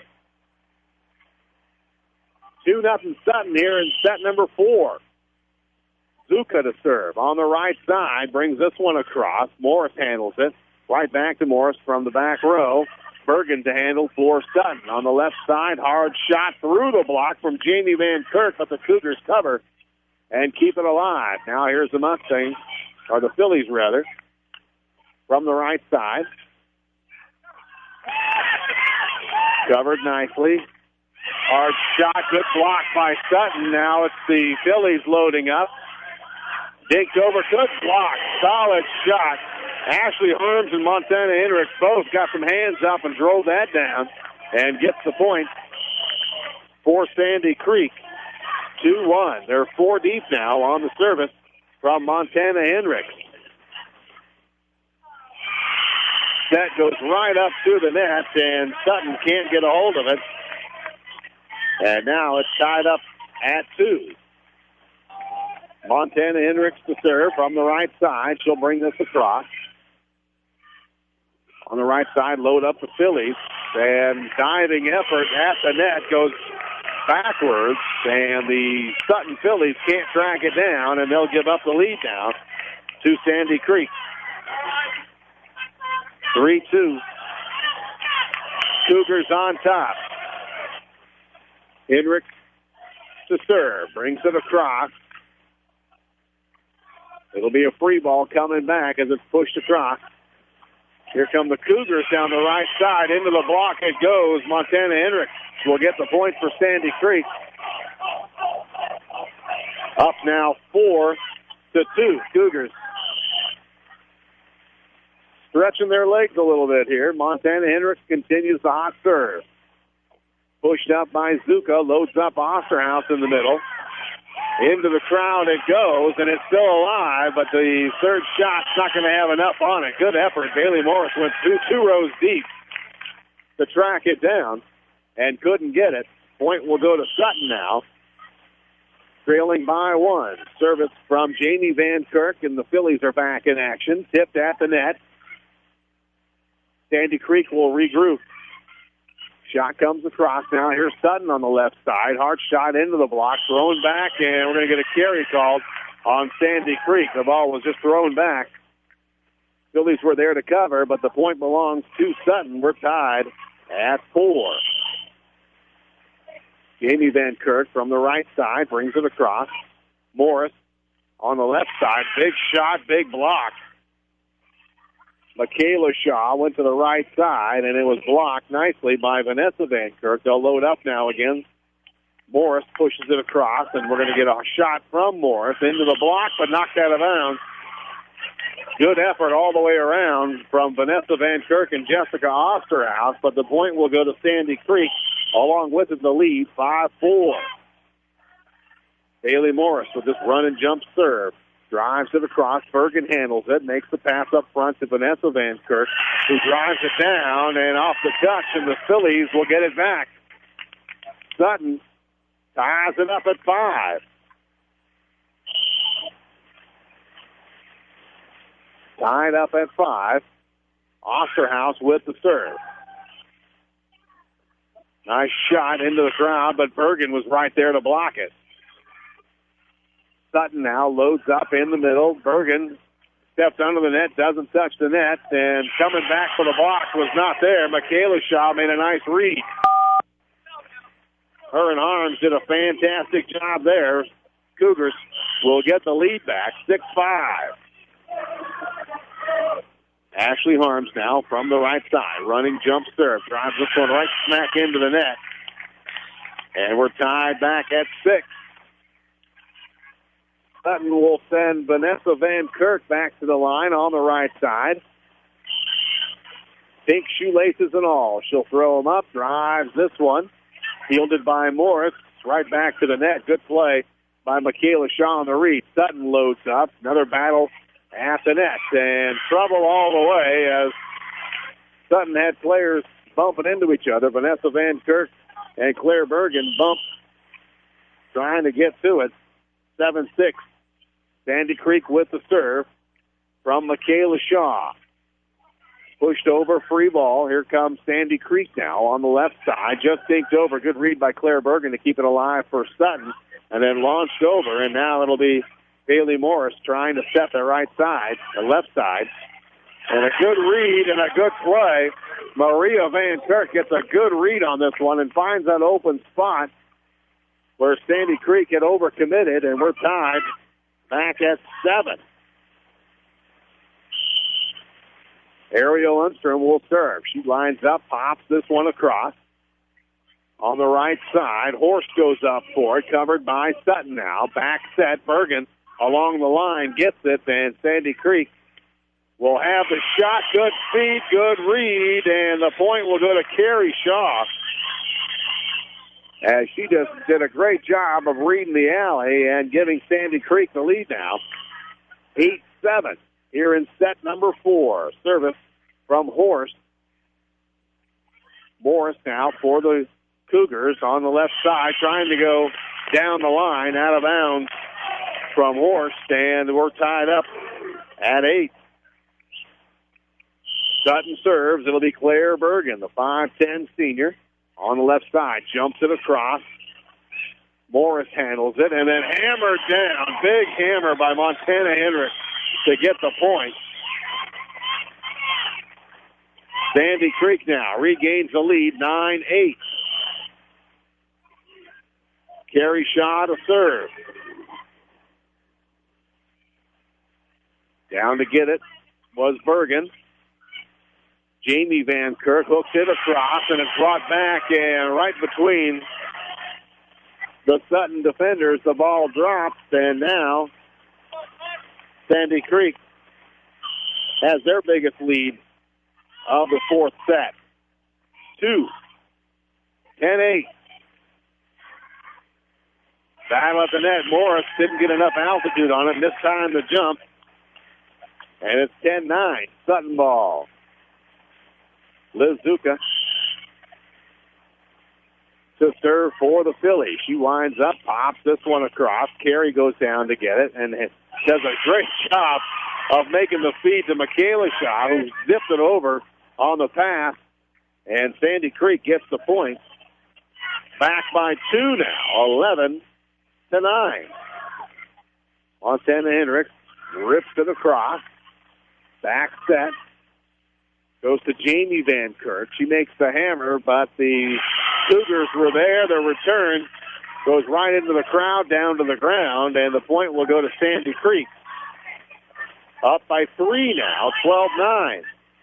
2-0 Sutton here in set number 4. Zuka to serve. On the right side, brings this one across. Morris handles it. Right back to Morris from the back row. Bergen to handle for Sutton. On the left side, hard shot through the block from Jamie Van Kirk, but the Cougars cover and keep it alive. Now here's the Mustangs, or the Phillies rather, from the right side. Covered nicely. Hard shot, good block by Sutton. Now it's the Phillies loading up. Dinked over, good block, solid shot. Ashley Harms and Montana Hendricks both got some hands up and drove that down and gets the point for Sandy Creek. 2-1. They're 4 deep now on the service from Montana Hendricks. That goes right up to the net, and Sutton can't get a hold of it. And now it's tied up at 2. Montana Hendricks to serve from the right side. She'll bring this across. On the right side, load up the Phillies. And diving effort at the net goes backwards. And the Sutton Phillies can't track it down, and they'll give up the lead now to Sandy Creek. 3-2. Cougars on top. Hendricks to serve. Brings it across. It'll be a free ball coming back as it's pushed across. Here come the Cougars down the right side. Into the block it goes. Montana Hendricks will get the point for Sandy Creek. Up now 4-2. Cougars stretching their legs a little bit here. Montana Hendricks continues the hot serve. Pushed up by Zuka. Loads up Osterhaus in the middle. Into the crowd it goes, and it's still alive, but the third shot's not going to have enough on it. Good effort. Bailey Morris went two rows deep to track it down and couldn't get it. Point will go to Sutton now, trailing by 1. Service from Jamie Van Kirk, and the Phillies are back in action. Tipped at the net. Sandy Creek will regroup. Shot comes across now. Here's Sutton on the left side. Hard shot into the block. Thrown back, and we're going to get a carry called on Sandy Creek. The ball was just thrown back. Phillies were there to cover, but the point belongs to Sutton. We're tied at 4. Jamie Van Kirk from the right side brings it across. Morris on the left side. Big shot, big block. Michaela Shaw went to the right side, and it was blocked nicely by Vanessa Van Kirk. They'll load up now again. Morris pushes it across, and we're going to get a shot from Morris into the block, but knocked out of bounds. Good effort all the way around from Vanessa Van Kirk and Jessica Osterhaus, but the point will go to Sandy Creek. Along with it, the lead, 5-4. Bailey Morris with this run and jump serve. Drives it across. Bergen handles it. Makes the pass up front to Vanessa Van Kirk, who drives it down and off the touch, and the Phillies will get it back. Sutton ties it up at 5. Tied up at 5. Osterhaus with the serve. Nice shot into the crowd, but Bergen was right there to block it. Sutton now loads up in the middle. Bergen steps under the net, doesn't touch the net, and coming back for the block was not there. Michaela Shaw made a nice read. Her and Harms did a fantastic job there. Cougars will get the lead back, 6-5. Ashley Harms now from the right side. Running jump serve. Drives this one right smack into the net. And we're tied back at 6. Sutton will send Vanessa Van Kirk back to the line on the right side. Pink shoelaces and all. She'll throw them up. Drives this one. Fielded by Morris. Right back to the net. Good play by Michaela Shaw on the read. Sutton loads up. Another battle at the net. And trouble all the way as Sutton had players bumping into each other. Vanessa Van Kirk and Claire Bergen bumped trying to get to it. 7-6. Sandy Creek with the serve from Michaela Shaw. Pushed over, free ball. Here comes Sandy Creek now on the left side. Just dinked over. Good read by Claire Bergen to keep it alive for Sutton. And then launched over. And now it'll be Bailey Morris trying to set the right side, the left side. And a good read and a good play. Maria Van Kirk gets a good read on this one and finds that open spot where Sandy Creek had overcommitted, and we're tied back at 7. Ariel Lundstrom will serve. She lines up, pops this one across. On the right side, Horst goes up for it, covered by Sutton now. Back set, Bergen along the line gets it, and Sandy Creek will have the shot. Good speed, good read, and the point will go to Carrie Shaw. As she just did a great job of reading the alley and giving Sandy Creek the lead now. 8-7 here in set number 4. Service from Horst. Morris now for the Cougars on the left side, trying to go down the line, out of bounds from Horst, and we're tied up at 8. Sutton serves. It'll be Claire Bergen, the 5'10 senior, on the left side. Jumps it across. Morris handles it, and then hammered down. Big hammer by Montana Hendricks to get the point. Sandy Creek now regains the lead, 9-8. Carrie Shaw to serve. Down to get it was Bergen. Jamie Van Kirk hooks it across, and it's brought back, and right between the Sutton defenders, the ball drops, and now Sandy Creek has their biggest lead of the fourth set. 10-8. Battle at the net. Morris didn't get enough altitude on it, missed time to jump. And it's 10-9. Sutton ball. Liz Zuka to serve for the Phillies. She winds up, pops this one across. Carey goes down to get it and does a great job of making the feed to Michaela Shaw, who zipped it over on the pass. And Sandy Creek gets the point. Back by 2 now, 11-9. Montana Hendricks rips it across. Back set. Goes to Jamie Van Kirk. She makes the hammer, but the Cougars were there. The return goes right into the crowd, down to the ground, and the point will go to Sandy Creek. Up by 3 now, 12-9.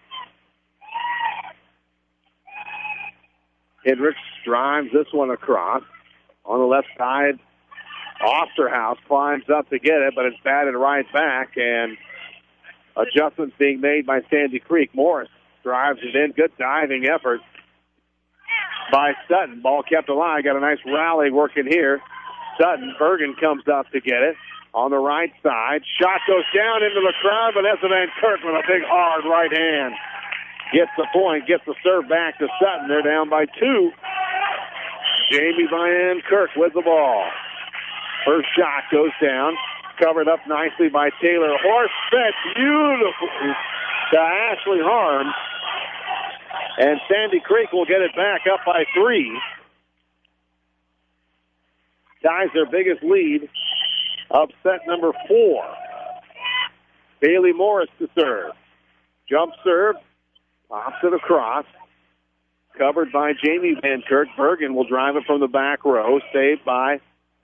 Hendricks drives this one across. On the left side, Osterhaus climbs up to get it, but it's batted right back, and adjustments being made by Sandy Creek. Morris drives it in. Good diving effort by Sutton. Ball kept alive. Got a nice rally working here. Sutton. Bergen comes up to get it. On the right side. Shot goes down into the crowd, but Vanessa Van Kirk with a big hard right hand gets the point, gets the serve back to Sutton. They're down by 2. Jamie Van Kirk with the ball. First shot goes down. Covered up nicely by Taylor Horst. Fed beautifully to Ashley Harms. And Sandy Creek will get it back up by 3. Ties their biggest lead of set number 4. Bailey Morris to serve. Jump serve. Pops it across. Covered by Jamie Van Kirk. Bergen will drive it from the back row. Saved by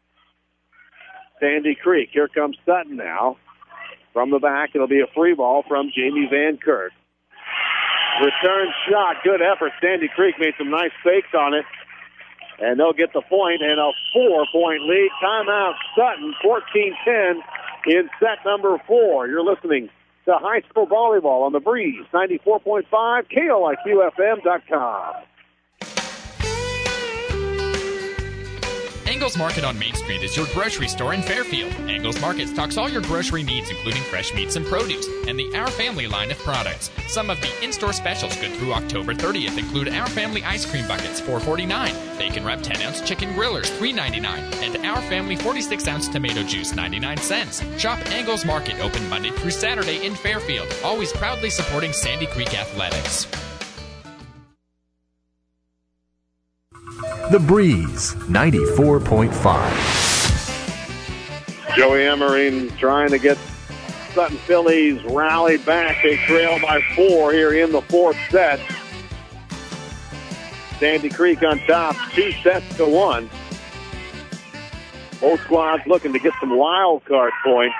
Sandy Creek. Here comes Sutton now. From the back, it'll be a free ball from Jamie Van Kirk. Return shot. Good effort. Sandy Creek made some nice fakes on it. And they'll get the point, and a 4-point lead. Timeout Sutton, 14-10 in set number 4. You're listening to high school volleyball on the Breeze, 94.5, KOIQFM.com. Angles Market on Main Street is your grocery store in Fairfield. Angles Market stocks all your grocery needs, including fresh meats and produce, and the Our Family line of products. Some of the in-store specials good through October 30th include Our Family ice cream buckets, $4.49, Bacon Wrap 10-ounce chicken grillers, $3.99, and Our Family 46-ounce tomato juice, 99 cents. Shop Angles Market, open Monday through Saturday in Fairfield, always proudly supporting Sandy Creek Athletics. The Breeze, 94.5. Joey Emery trying to get Sutton Phillies rallied back. They trail by 4 here in the fourth set. Sandy Creek on top, 2-1. Both squads looking to get some wild card points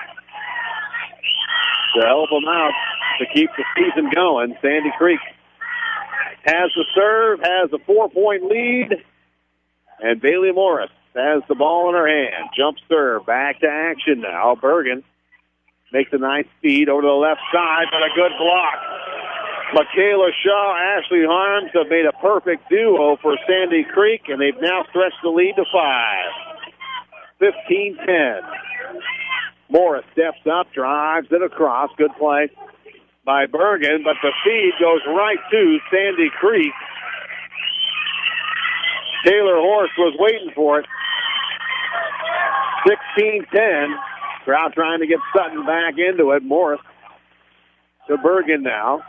to help them out to keep the season going. Sandy Creek has the serve, has a 4-point lead, and Bailey Morris has the ball in her hand. Jump serve, back to action now. Bergen makes a nice feed over to the left side, but a good block. Michaela Shaw, Ashley Harms have made a perfect duo for Sandy Creek, and they've now stretched the lead to 5. 15-10. Morris steps up, drives it across. Good play by Bergen, but the feed goes right to Sandy Creek. Taylor Horst was waiting for it. 16-10. Crowd trying to get Sutton back into it. Morris to Bergen now.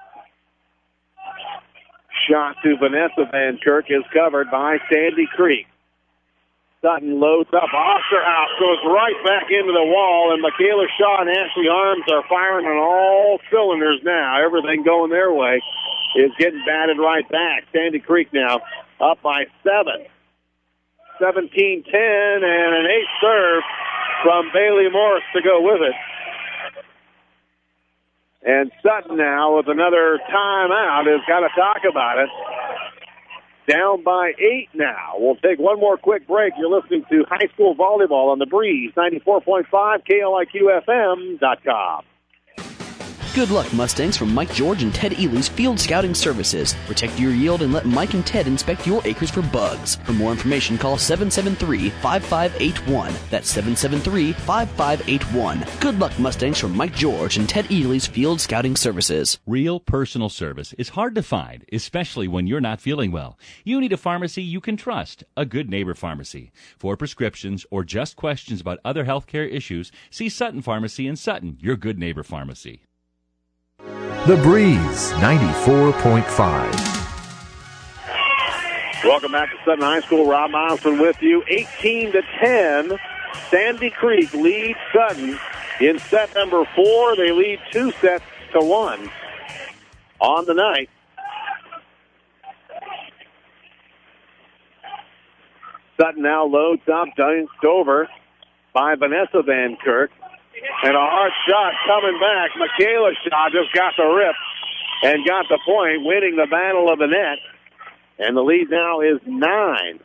Shot to Vanessa Van Kirk is covered by Sandy Creek. Sutton loads up. Osterhouse goes right back into the wall, and Michaela Shaw and Ashley Arms are firing on all cylinders now. Everything going their way is getting batted right back. Sandy Creek now up by 7. 17-10, and an 8th serve from Bailey Morris to go with it. And Sutton now with another timeout has got to talk about it. Down by 8 now. We'll take one more quick break. You're listening to high school volleyball on the Breeze, 94.5, KLIQFM.com. Good luck, Mustangs, from Mike George and Ted Ely's Field Scouting Services. Protect your yield and let Mike and Ted inspect your acres for bugs. For more information, call 773-5581. That's 773-5581. Good luck, Mustangs, from Mike George and Ted Ely's Field Scouting Services. Real personal service is hard to find, especially when you're not feeling well. You need a pharmacy you can trust, a Good Neighbor Pharmacy. For prescriptions or just questions about other healthcare issues, see Sutton Pharmacy in Sutton, your Good Neighbor Pharmacy. The Breeze 94.5. Welcome back to Sutton High School. Rob Osmond with you. 18-10. Sandy Creek leads Sutton in set number 4. They lead 2-1 on the night. Sutton now loads up, dunked over by Vanessa Van Kirk. And a hard shot coming back. Michaela Shaw just got the rip and got the point, winning the battle of the net. And the lead now is 19-10.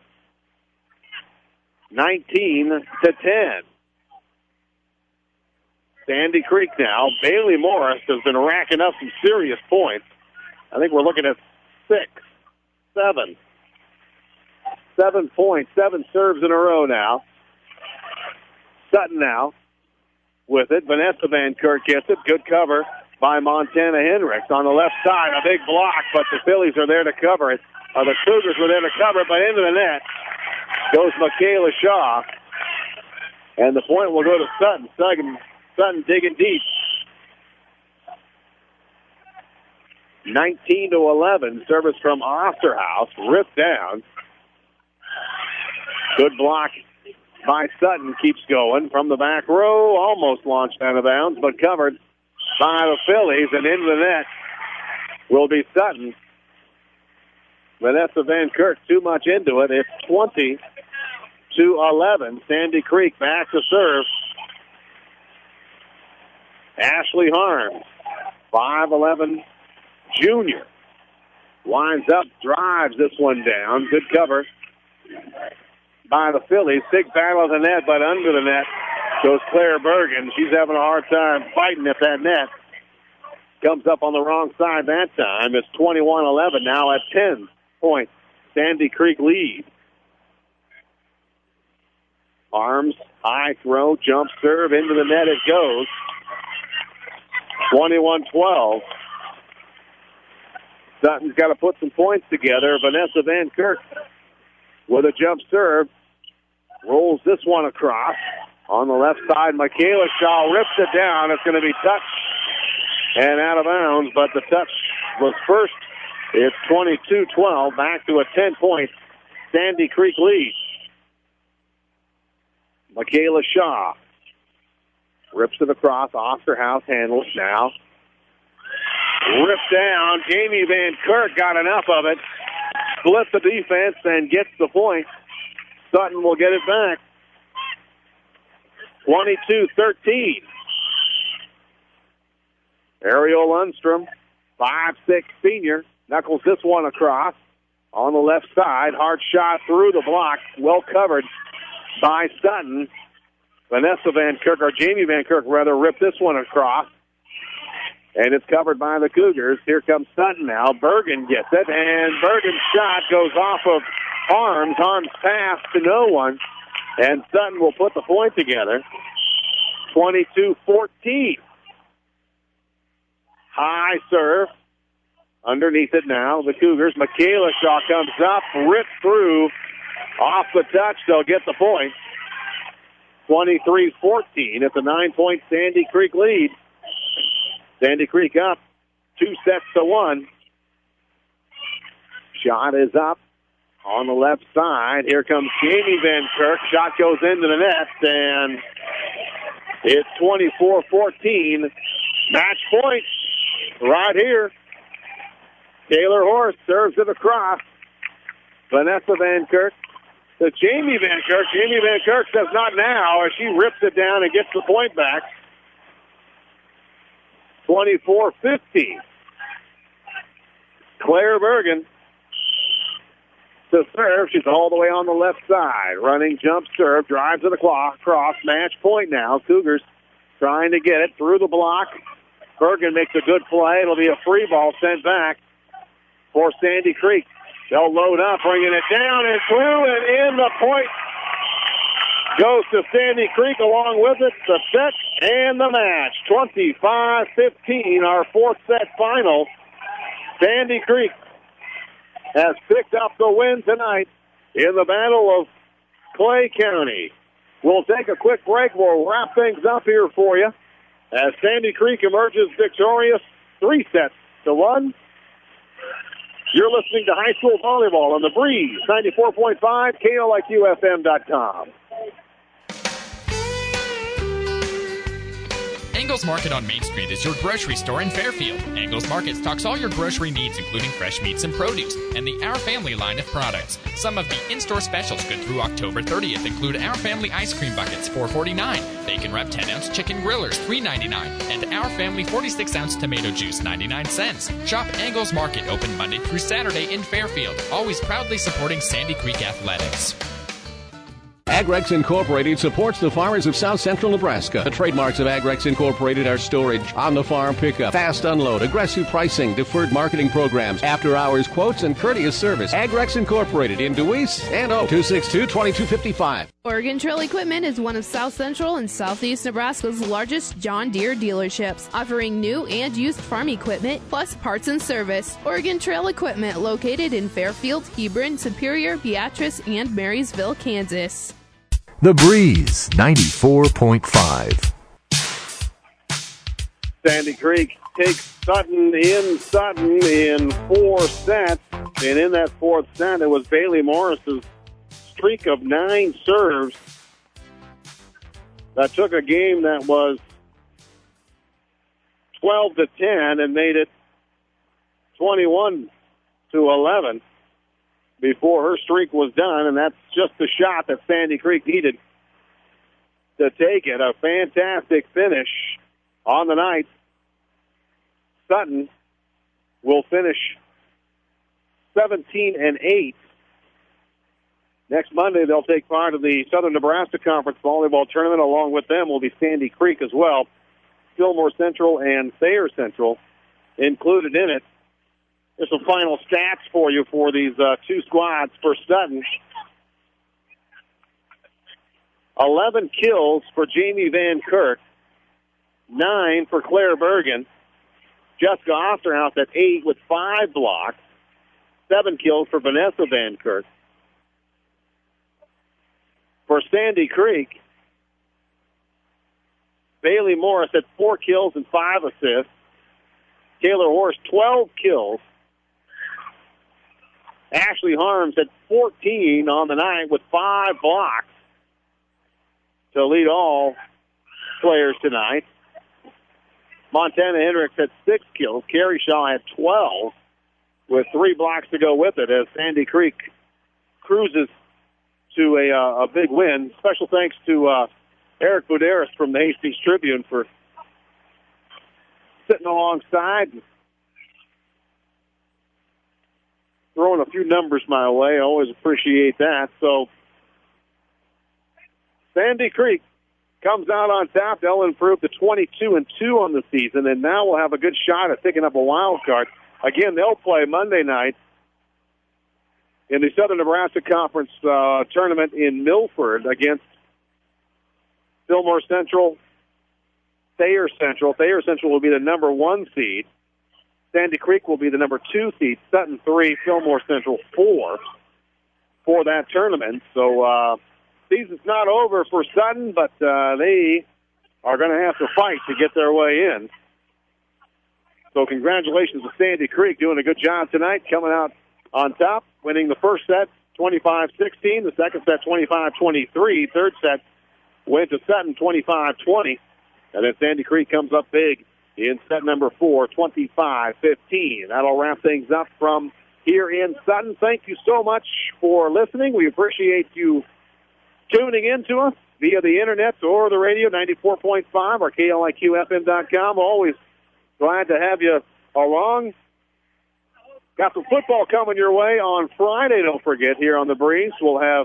Sandy Creek now. Bailey Morris has been racking up some serious points. I think we're looking at 7 points, 7 serves in a row now. Sutton now with it. Vanessa Van Kirk gets it. Good cover by Montana Hendricks on the left side. A big block, but the Phillies are there to cover it. The Cougars were there to cover it, but into the net goes Michaela Shaw. And the point will go to Sutton. Sutton digging deep. 19-11. Service from Osterhouse. Ripped down. Good block by Sutton. Keeps going from the back row. Almost launched out of bounds, but covered by the Phillies. And into the net will be Sutton. Vanessa Van Kirk too much into it. It's 20-11. Sandy Creek back to serve. Ashley Harms, 5'11" junior. Winds up, drives this one down. Good cover by the Phillies. Big battle of the net, but under the net goes Claire Bergen. She's having a hard time fighting at that net. Comes up on the wrong side that time. It's 21-11 now at 10 points. Sandy Creek lead. Arms, high throw, jump serve, into the net it goes. 21-12. Sutton's got to put some points together. Vanessa Van Kirk with a jump serve. Rolls this one across. On the left side, Michaela Shaw rips it down. It's going to be touched and out of bounds, but the touch was first. It's 22-12, back to a 10-point Sandy Creek lead. Michaela Shaw rips it across. Osterhouse handles now. Ripped down. Jamie Van Kirk got enough of it. Split the defense and gets the point. Sutton will get it back. 22-13. Ariel Lundstrom, 5'6" senior, knuckles this one across on the left side. Hard shot through the block, well covered by Sutton. Jamie Van Kirk ripped this one across. And it's covered by the Cougars. Here comes Sutton now. Bergen gets it, and Bergen's shot goes off of Harms. Harms pass to no one, and Sutton will put the point together. 22-14. High serve. Underneath it now, the Cougars. Michaela Shaw comes up, ripped through. Off the touch, they'll get the point. 23-14. It's a 9-point Sandy Creek lead. Sandy Creek up 2-1. Shot is up on the left side. Here comes Jamie Van Kirk. Shot goes into the net, and it's 24-14. Match point right here. Taylor Horst serves it across. Vanessa Van Kirk to Jamie Van Kirk. Jamie Van Kirk says not now as she rips it down and gets the point back. 24-15. Claire Bergen to serve. She's all the way on the left side. Running jump serve. Drives to the clock. Cross. Match point now. Cougars trying to get it through the block. Bergen makes a good play. It'll be a free ball sent back for Sandy Creek. They'll load up, bringing it down and through and in. The point goes to Sandy Creek along with it. The set and the match. 25-15, our fourth set final. Sandy Creek has picked up the win tonight in the Battle of Clay County. We'll take a quick break. We'll wrap things up here for you as Sandy Creek emerges victorious 3-1. You're listening to high school volleyball on the Breeze, 94.5, KOIQFM.com. Angles Market on Main Street is your grocery store in Fairfield. Angles Market stocks all your grocery needs, including fresh meats and produce, and the Our Family line of products. Some of the in-store specials good through October 30th include Our Family ice cream buckets, $4.49, Bacon Wrap 10-ounce chicken grillers, $3.99, and Our Family 46-ounce tomato juice, 99 cents. Shop Angles Market, open Monday through Saturday in Fairfield, always proudly supporting Sandy Creek Athletics. Agrex Incorporated supports the farmers of South Central Nebraska. The trademarks of Agrex Incorporated are storage, on-the-farm pickup, fast unload, aggressive pricing, deferred marketing programs, after-hours quotes, and courteous service. Agrex Incorporated in Deweese and 262-2255. Oregon Trail Equipment is one of South Central and Southeast Nebraska's largest John Deere dealerships, offering new and used farm equipment, plus parts and service. Oregon Trail Equipment, located in Fairfield, Hebron, Superior, Beatrice, and Marysville, Kansas. The Breeze 94.5. Sandy Creek takes Sutton in 4 sets. And in that fourth set, it was Bailey Morris's streak of 9 serves that took a game that was 12-10 and made it 21-11. Before her streak was done, and that's just the shot that Sandy Creek needed to take it. A fantastic finish on the night. Sutton will finish 17-8. Next Monday, they'll take part of the Southern Nebraska Conference Volleyball Tournament. Along with them will be Sandy Creek as well. Fillmore Central and Thayer Central included in it. There's some final stats for you for these two squads. For Sutton, 11 kills for Jamie Van Kirk, 9 for Claire Bergen. Jessica Osterhouse at 8 with 5 blocks, 7 kills for Vanessa Van Kirk. For Sandy Creek, Bailey Morris had 4 kills and 5 assists. Taylor Horst, 12 kills. Ashley Harms had 14 on the night with 5 blocks to lead all players tonight. Montana Hendricks had 6 kills. Carrie Shaw had 12 with 3 blocks to go with it as Sandy Creek cruises to a big win. Special thanks to Eric Buderis from the Hastings Tribune for sitting alongside and throwing a few numbers my way. I always appreciate that. So Sandy Creek comes out on top. They'll improve to 22-2 on the season, and now we'll have a good shot at picking up a wild card. Again, they'll play Monday night in the Southern Nebraska Conference tournament in Milford against Fillmore Central, Thayer Central. Thayer Central will be the number 1 seed. Sandy Creek will be the number 2 seed. Sutton 3, Fillmore Central 4 for that tournament. So season's not over for Sutton, but they are going to have to fight to get their way in. So congratulations to Sandy Creek doing a good job tonight, coming out on top, winning the first set 25-16, the second set 25-23, third set went to Sutton 25-20, and then Sandy Creek comes up big in set number 4, 25-15. That'll wrap things up from here in Sutton. Thank you so much for listening. We appreciate you tuning in to us via the internet or the radio, 94.5 or KLIQFM.com. Always glad to have you along. Got some football coming your way on Friday, don't forget, here on the Breeze. We'll have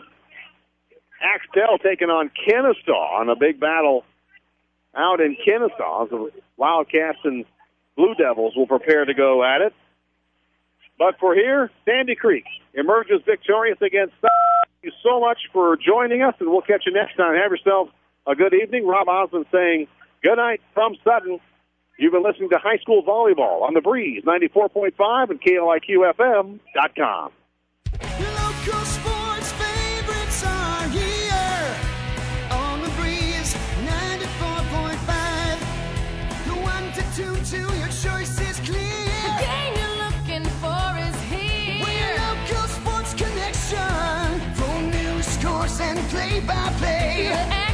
Axtell taking on Kennesaw on a big battle out in Kennesaw. The Wildcats and Blue Devils will prepare to go at it. But for here, Sandy Creek emerges victorious against Sutton. Thank you so much for joining us, and we'll catch you next time. Have yourself a good evening. Rob Osmond saying good night from Sutton. You've been listening to High School Volleyball on the Breeze, 94.5 and KLIQFM.com. Local sports favorites are here on the Breeze, 94.5. The 1 to 2, your choice is clear. The game you're looking for is here. We're local sports connection for news, scores, and play-by-play.